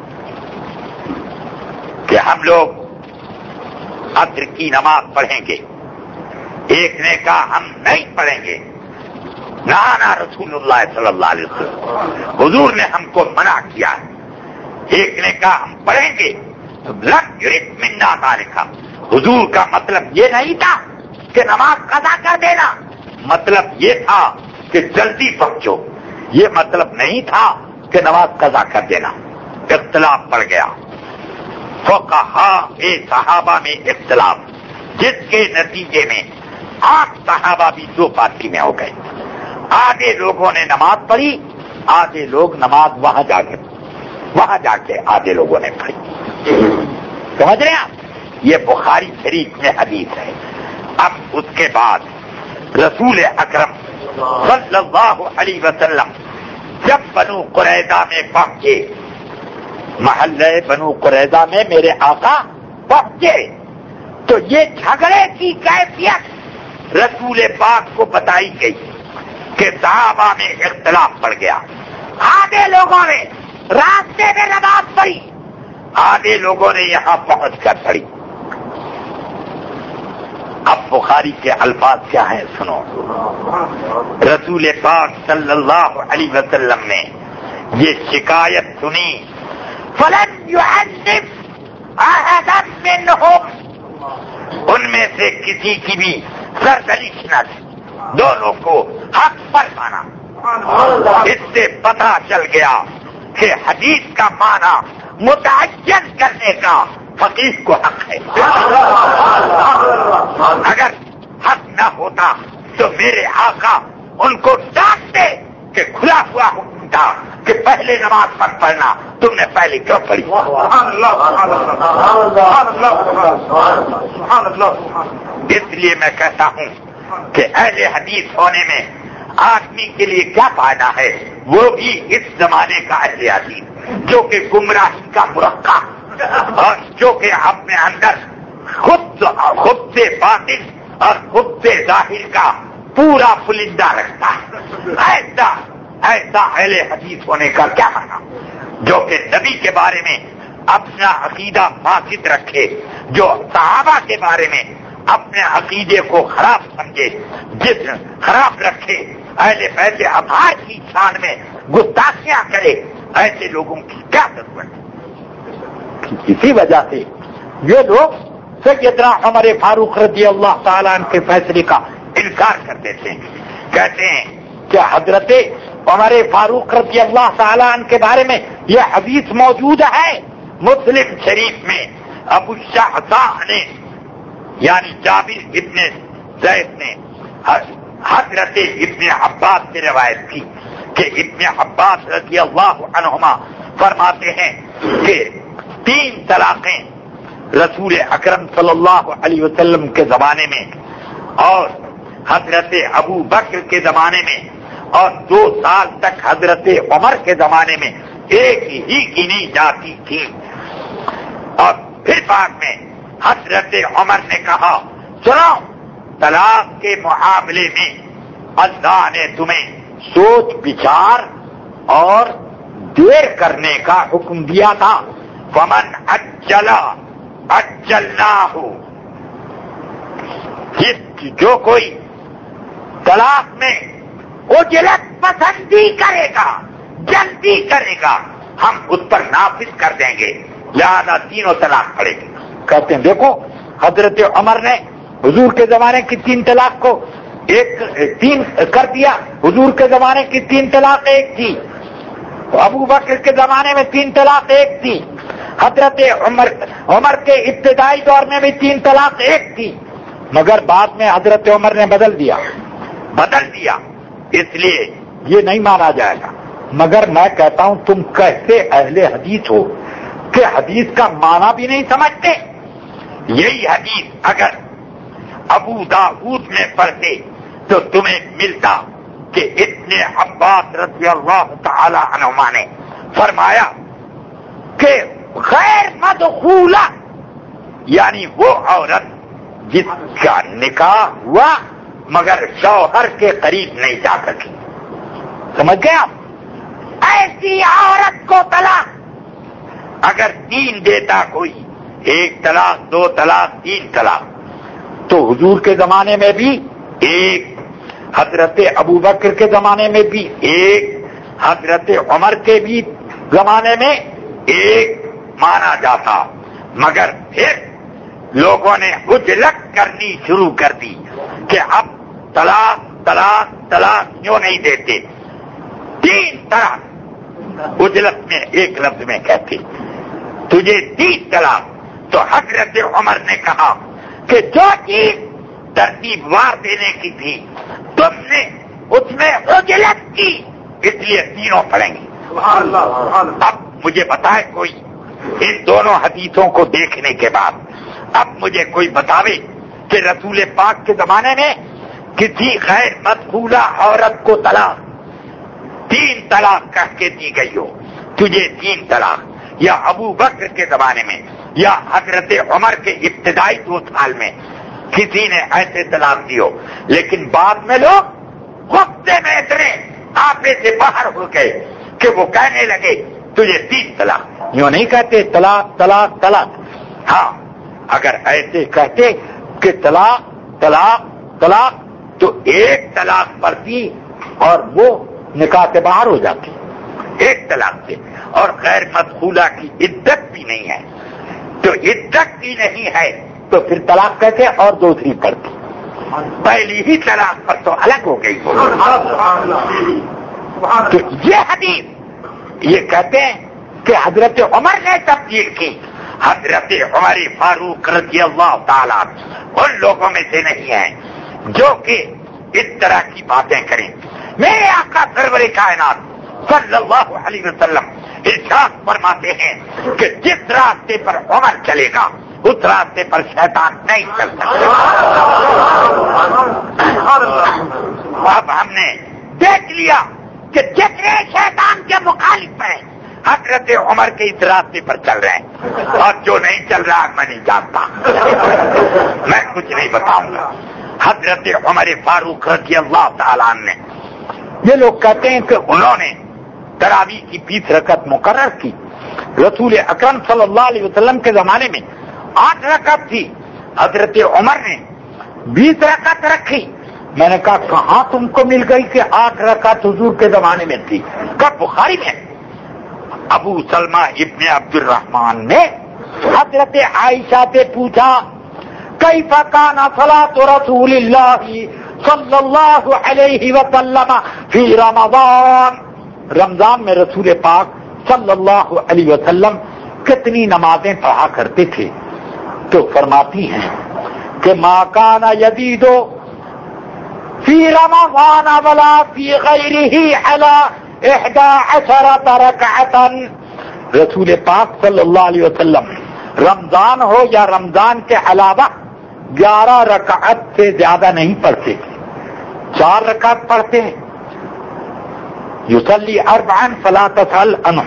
کہ ہم لوگ عصر کی نماز پڑھیں گے، ایک نے کہا ہم نہیں پڑھیں گے، نہ رسول اللہ صلی اللہ علیہ وسلم، حضور نے ہم کو منع کیا. ایک نے کہا ہم پڑھیں گے، لم یرد منا ذالک، حضور کا مطلب یہ نہیں تھا کہ نماز قضا کر دینا، مطلب یہ تھا کہ جلدی پہنچو، یہ مطلب نہیں تھا کہ نماز قضا کر دینا. اختلاف پڑ گیا، فقہاء صحابہ میں اختلاف، جس کے نتیجے میں 8 صحابہ بھی 2 پارٹی میں ہو گئے. آدھے لوگوں نے نماز پڑھی، آدھے لوگ نماز وہاں جا کے آدھے لوگوں نے پڑھی. سمجھ رہے آپ؟ یہ بخاری شریف میں حدیث ہے. اب اس کے بعد رسول اکرم صلی اللہ علیہ وسلم جب بنو قریظہ میں پہنچے، محلے بنو قریظہ میں میرے آقا پہنچے تو یہ جھگڑے کی کیفیت رسول پاک کو بتائی گئی کہ صحابہ میں اختلاف پڑ گیا. آدھے لوگوں نے راستے میں نماز پڑھی، آدھے لوگوں نے یہاں پہنچ کر پڑھی. اب بخاری کے الفاظ کیا ہیں سنو. رسول پاک صلی اللہ علیہ وسلم نے یہ شکایت سنی، فَلَمْ يُعَذِّبْ أَحَدًا مِّنْهُمْ، ان میں سے کسی کی بھی سرزنش نہ کی، دونوں کو حق پر مانا. اس سے پتہ چل گیا کہ حدیث کا معنی متعین کرنے کا فقیہ کو حق ہے. اگر حق نہ ہوتا تو میرے آقا ان کو ڈانٹتے کہ کھلا ہوا حکم تھا کہ پہلے نماز مت پڑھنا، تم نے پہلے کیوں پڑھی؟ اس لیے میں کہتا ہوں کہ اہل حدیث ہونے میں آدمی کے لیے کیا فائدہ ہے؟ وہ بھی اس زمانے کا اہل حدیث جو کہ گمراہی کا مرقع اور جو کہ اپنے اندر خود سے باطن اور خود سے ظاہر کا پورا پلندہ رکھتا ہے. ایسا اہل حدیث ہونے کا کیا معنی؟ جو کہ نبی کے بارے میں اپنا عقیدہ فاسد رکھے، جو صحابہ کے بارے میں اپنے عقیدے کو خراب سمجھے، جسم خراب رکھے، اہل بیت اطہار کی شان میں گستاخیاں کرے، ایسے لوگوں کی کیا ضرورت ہے؟ اسی وجہ سے یہ لوگ سیدنا عمر فاروق رضی اللہ تعالیٰ عنہ کے فیصلے کا انکار کر دیتے ہیں. کہتے ہیں کہ حضرت عمر فاروق رضی اللہ تعالیٰ عنہ کے بارے میں یہ حدیث موجود ہے مسلم شریف میں. ابو الشعثاء نے یعنی جابر ابن زید نے حضرت ابن عباس سے روایت کی کہ ابن عباس رضی اللہ عنہما فرماتے ہیں کہ 3 طلاقیں رسول اکرم صلی اللہ علیہ وسلم کے زمانے میں اور حضرت ابو بکر کے زمانے میں اور 2 سال تک حضرت عمر کے زمانے میں ایک ہی گنی جاتی تھی. اور پھر بعد میں حضرت عمر نے کہا سنو، طلاق کے معاملے میں اللہ نے تمہیں سوچ بچار اور دیر کرنے کا حکم دیا تھا. فمن اجلناہ، جو کوئی طلاق میں اجلت پسندی کرے گا، جلدی کرے گا، ہم اس پر نافذ کر دیں گے، لہذا 3 طلاق پڑے گی. کہتے ہیں دیکھو حضرت عمر نے حضور کے زمانے کی 3 طلاق کو 3 کر دیا. حضور کے زمانے کی 3 طلاق 1 تھی، ابو بکر کے زمانے میں 3 طلاق 1 تھی، حضرت عمر کے ابتدائی دور میں بھی 3 طلاق 1 تھی، مگر بعد میں حضرت عمر نے بدل دیا. اس لیے یہ نہیں مانا جائے گا. مگر میں کہتا ہوں تم کیسے اہل حدیث ہو کہ حدیث کا معنی بھی نہیں سمجھتے؟ یہی حدیث اگر ابو داؤد میں پڑھتے تو تمہیں ملتا کہ ابن عباس رضی اللہ تعالی عنہما نے فرمایا کہ غیر مدخولہ یعنی وہ عورت جس کا نکاح ہوا مگر شوہر کے قریب نہیں جا سکی. سمجھ گئے آپ؟ ایسی عورت کو طلاق اگر 3 دیتا کوئی، 1 طلاق 2 طلاق 3 طلاق، تو حضور کے زمانے میں بھی 1، حضرت ابو بکر کے زمانے میں بھی 1، حضرت عمر کے بھی زمانے میں 1 مانا جاتا. مگر پھر لوگوں نے اجلت کرنی شروع کر دی کہ اب طلاق طلاق طلاق کیوں نہیں دیتے، 3 طلاق اجلت میں 1 لفظ میں کہتے تجھے 3 طلاق. تو حضرت عمر نے کہا کہ جو چیز ترتیب وار دینے کی تھی تم نے اس میں اجلت کی، اس لیے 3 پڑیں گے. اب مجھے بتائے کوئی ان دونوں حدیثوں کو دیکھنے کے بعد اب مجھے کوئی بتاوے کہ رسول پاک کے زمانے میں کسی غیر مدخولہ عورت کو طلاق 3 طلاق کہہ کے دی گئی ہو، تجھے 3 طلاق، یا ابو بکر کے زمانے میں یا حضرت عمر کے ابتدائی 2 سال میں کسی نے ایسے طلاق دی ہو، لیکن بعد میں لوگ غصے میں اتنے آپے سے باہر ہو گئے کہ وہ کہنے لگے تجھے 3 طلاق. یوں نہیں کہتے طلاق طلاق طلاق. ہاں اگر ایسے کہتے کہ طلاق طلاق طلاق تو 1 طلاق پڑتی اور وہ نکاح سے باہر ہو جاتی 1 طلاق سے. اور غیر مدخولہ کی عدت بھی نہیں ہے، تو عدت بھی نہیں ہے تو پھر طلاق کہتے اور دوسری پڑتی. پہلی ہی طلاق پر تو الگ ہو گئی. تو یہ حدیث یہ کہتے ہیں کہ حضرت عمر نے تبدیل کی. حضرت عمر فاروق رضی اللہ تعالیٰ ان لوگوں میں سے نہیں ہیں جو کہ اس طرح کی باتیں کریں. میرے آقا سرور کائنات صلی اللہ علیہ وسلم ارشاد فرماتے ہیں کہ جس راستے پر عمر چلے گا اس راستے پر شیطان نہیں چل سکتا. اب ہم نے دیکھ لیا کہ جتنے شیطان کے مخالف ہیں حضرت عمر کے اس راستے پر چل رہے ہیں, اور جو نہیں چل رہا میں نہیں جانتا, میں کچھ نہیں بتاؤں گا. حضرت عمر فاروق رضی اللہ تعالیٰ عنہ نے, یہ لوگ کہتے ہیں کہ انہوں نے تراویح کی 20 رکعت مقرر کی. رسول اکرم صلی اللہ علیہ وسلم کے زمانے میں 8 رکعت تھی, حضرت عمر نے 20 رکعت رکھی. میں نے کہا کہاں تم کو مل گئی کہ 8 رکعت حضور کے زمانے میں تھی؟ کہا بخاری میں. ابو سلمہ ابن عبد الرحمن نے حضرت عائشہ سے پوچھا کیف کان صلاۃ رسول اللہ صلی اللہ علیہ وسلم فی رمضان, رمضان میں رسول پاک صلی اللہ علیہ وسلم کتنی نمازیں پڑھا کرتے تھے؟ تو فرماتی ہیں کہ ما کان یزید فی رمضان ولا فی غیرہ علی 11 رکعتا, رسول پاک صلی اللہ علیہ وسلم رمضان ہو یا رمضان کے علاوہ 11 رکعت سے زیادہ نہیں پڑھتے, 4 رکعت پڑھتے ہیں. یصلی 4 فلا تسأل عن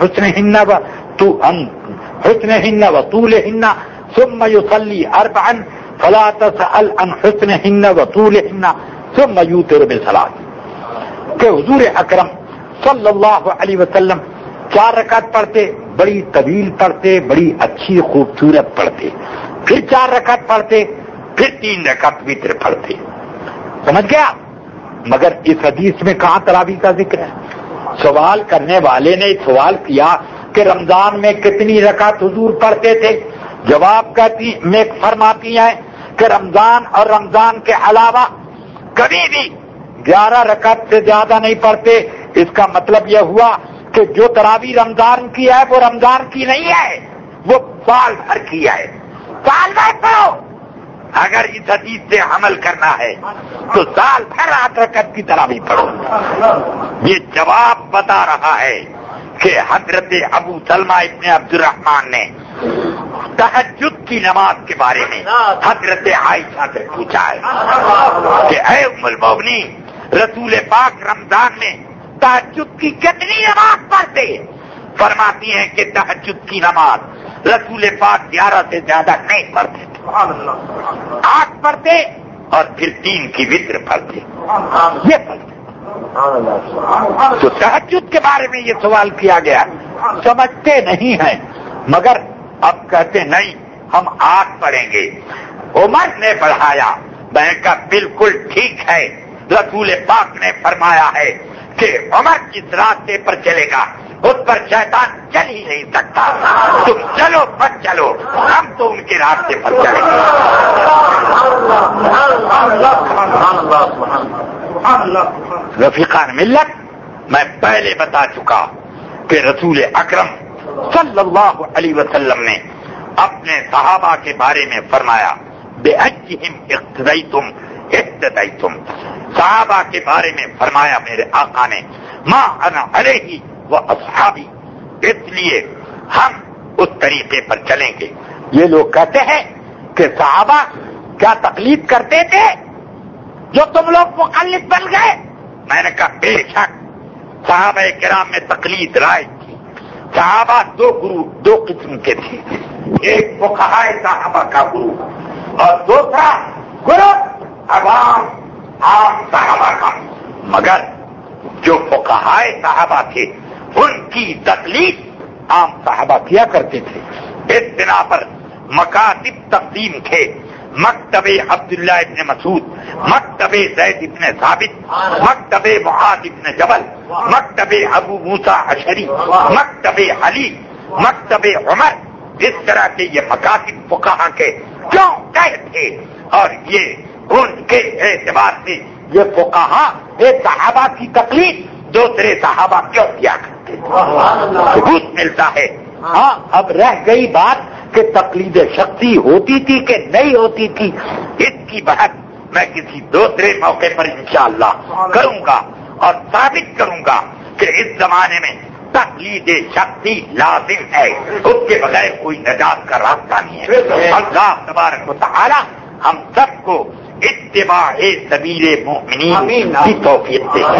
حسنہن وطولہن ثم یصلی 4 فلا تسأل عن حسنہن وطولہن ثم یوتر بصلاۃ, کہ حضور اکرم صلی اللہ علیہ وسلم 4 رکعت پڑھتے, بڑی طویل پڑھتے, بڑی اچھی خوبصورت پڑھتے, پھر 4 رکعت پڑھتے, پھر 3 رکعت وتر پڑھتے. سمجھ گیا؟ مگر اس حدیث میں کہاں تراویح کا ذکر ہے؟ سوال کرنے والے نے سوال کیا کہ رمضان میں کتنی رکعت حضور پڑھتے تھے؟ جواب میں فرماتی ہیں کہ رمضان اور رمضان کے علاوہ کبھی بھی 11 رکعت سے زیادہ نہیں پڑھتے. اس کا مطلب یہ ہوا کہ جو تراویح رمضان کی ہے وہ رمضان کی نہیں ہے, وہ سال بھر کی ہے. سال بھر پڑھو, اگر اس حدیث سے عمل کرنا ہے تو سال بھر 8 رکعت کی تراویح پڑھو. یہ جواب بتا رہا ہے کہ حضرت ابو سلمہ ابن عبد الرحمن نے تہجد کی نماز کے بارے میں حضرت عائشہ سے پوچھا ہے کہ اے ام المؤمنین, رسول پاک رمضان میں تہجد کی کتنی نماز پڑھتے؟ فرماتی ہیں کہ تہجد کی نماز رسول پاک 11 سے زیادہ نہیں پڑھتے, 8 پڑھتے اور پھر 3 کی وتر پڑھتے, یہ پڑھتے. تو تہجد کے بارے میں یہ سوال کیا گیا, سمجھتے نہیں ہیں, مگر اب کہتے نہیں ہم 8 پڑھیں گے. عمر نے پڑھایا, میں نے کہا بالکل ٹھیک ہے, رسول پاک نے فرمایا ہے کہ عمر جس راستے پر چلے گا اس پر شیطان چل ہی نہیں سکتا. تم چلو مت چلو, ہم تو ان کے راستے پر چلیں گے. رفیقان ملت, میں پہلے بتا چکا کہ رسول اکرم صلی اللہ علیہ وسلم نے اپنے صحابہ کے بارے میں فرمایا بِأَيِّهِمْ اقتدیتم, صحابہ کے بارے میں فرمایا میرے آقا نے ما انا علیہ و اصحابی, اس لیے ہم اس طریقے پر چلیں گے. یہ لوگ کہتے ہیں کہ صحابہ کیا تقلید کرتے تھے جو تم لوگ مقلد بن گئے؟ میں نے کہا بے شک صحابہ کرام میں تقلید رائج تھی. صحابہ 2 قسم کے تھے, ایک فقہائے صحابہ کا گروپ اور دوسرا گروپ عوام صحابہ کا. مگر جو فقہائے صحابہ تھے ان کی تقلید عام صحابہ کیا کرتے تھے. اس بنا پر مکاتب تقسیم تھے, مکتب عبداللہ ابن مسعود, مکتب زید ابن ثابت, مکتب معاذ ابن جبل, مکتب ابو موسیٰ اشعری, مکتب علی, مکتب عمر. اس طرح کے یہ مکاتب فقہا کے کیوں کہے تھے, اور یہ ان کے اعتبار سے یہ فقہا صحابہ کی تقلید دوسرے صحابہ کیوں کیا کرتے؟ ثبوت ملتا ہے. ہاں اب رہ گئی بات کہ تقلید شخصی ہوتی تھی کہ نہیں ہوتی تھی، اس کی بحث میں کسی دوسرے موقع پر انشاءاللہ کروں گا اور ثابت کروں گا کہ اس زمانے میں تقلید شخصی لازم ہے، اس کے بغیر کوئی نجات کا راستہ نہیں ہے. اللہ تبارک و تعالی ہم سب کو اتباع سبیل المؤمنین کی توفیق دے.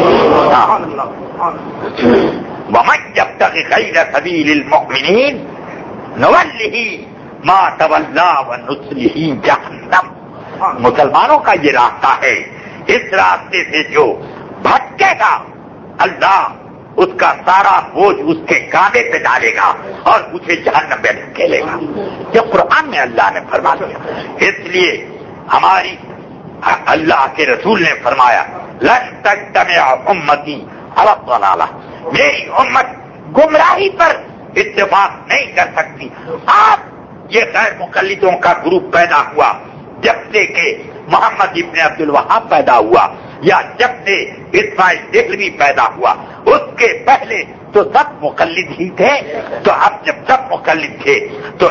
ومن یبتغ غیر سبیل المؤمنین نولہ ما تولی ونصلہ جہنم. مسلمانوں کا یہ راستہ ہے، اس راستے سے جو بھٹکے گا اللہ اس کا سارا بوجھ اس کے کاندھے پہ ڈالے گا اور اسے جہنم میں دھکیلے گا. یہ قرآن میں اللہ نے فرما دیا. اس لیے ہماری اللہ کے رسول نے فرمایا لن تجتمع امتی علی الضلالہ، میری امت گمراہی پر اتفاق نہیں کر سکتی. آپ یہ غیر مقلدوں کا گروپ پیدا ہوا جب سے کہ محمد ابن عبد الوہاب پیدا ہوا یا جب سے اسماعیل دہلوی پیدا ہوا، اس کے پہلے تو سب مقلد ہی تھے. تو اب جب سب مقلد تھے تو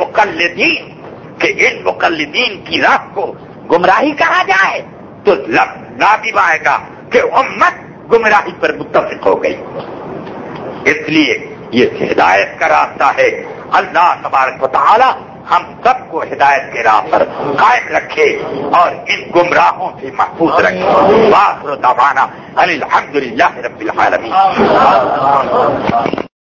ان مقلدین کی راہ کو گمراہی کہا جائے تو لازم آئے گا کہ امت گمراہی پر متفق ہو گئی. اس لیے یہ ہدایت کا راستہ ہے. اللہ تبارک و تعالی ہم سب کو ہدایت کے راہ پر قائم رکھے اور ان گمراہوں سے محفوظ رکھے. وآخر دعوانا ان الحمد للہ رب العالمین.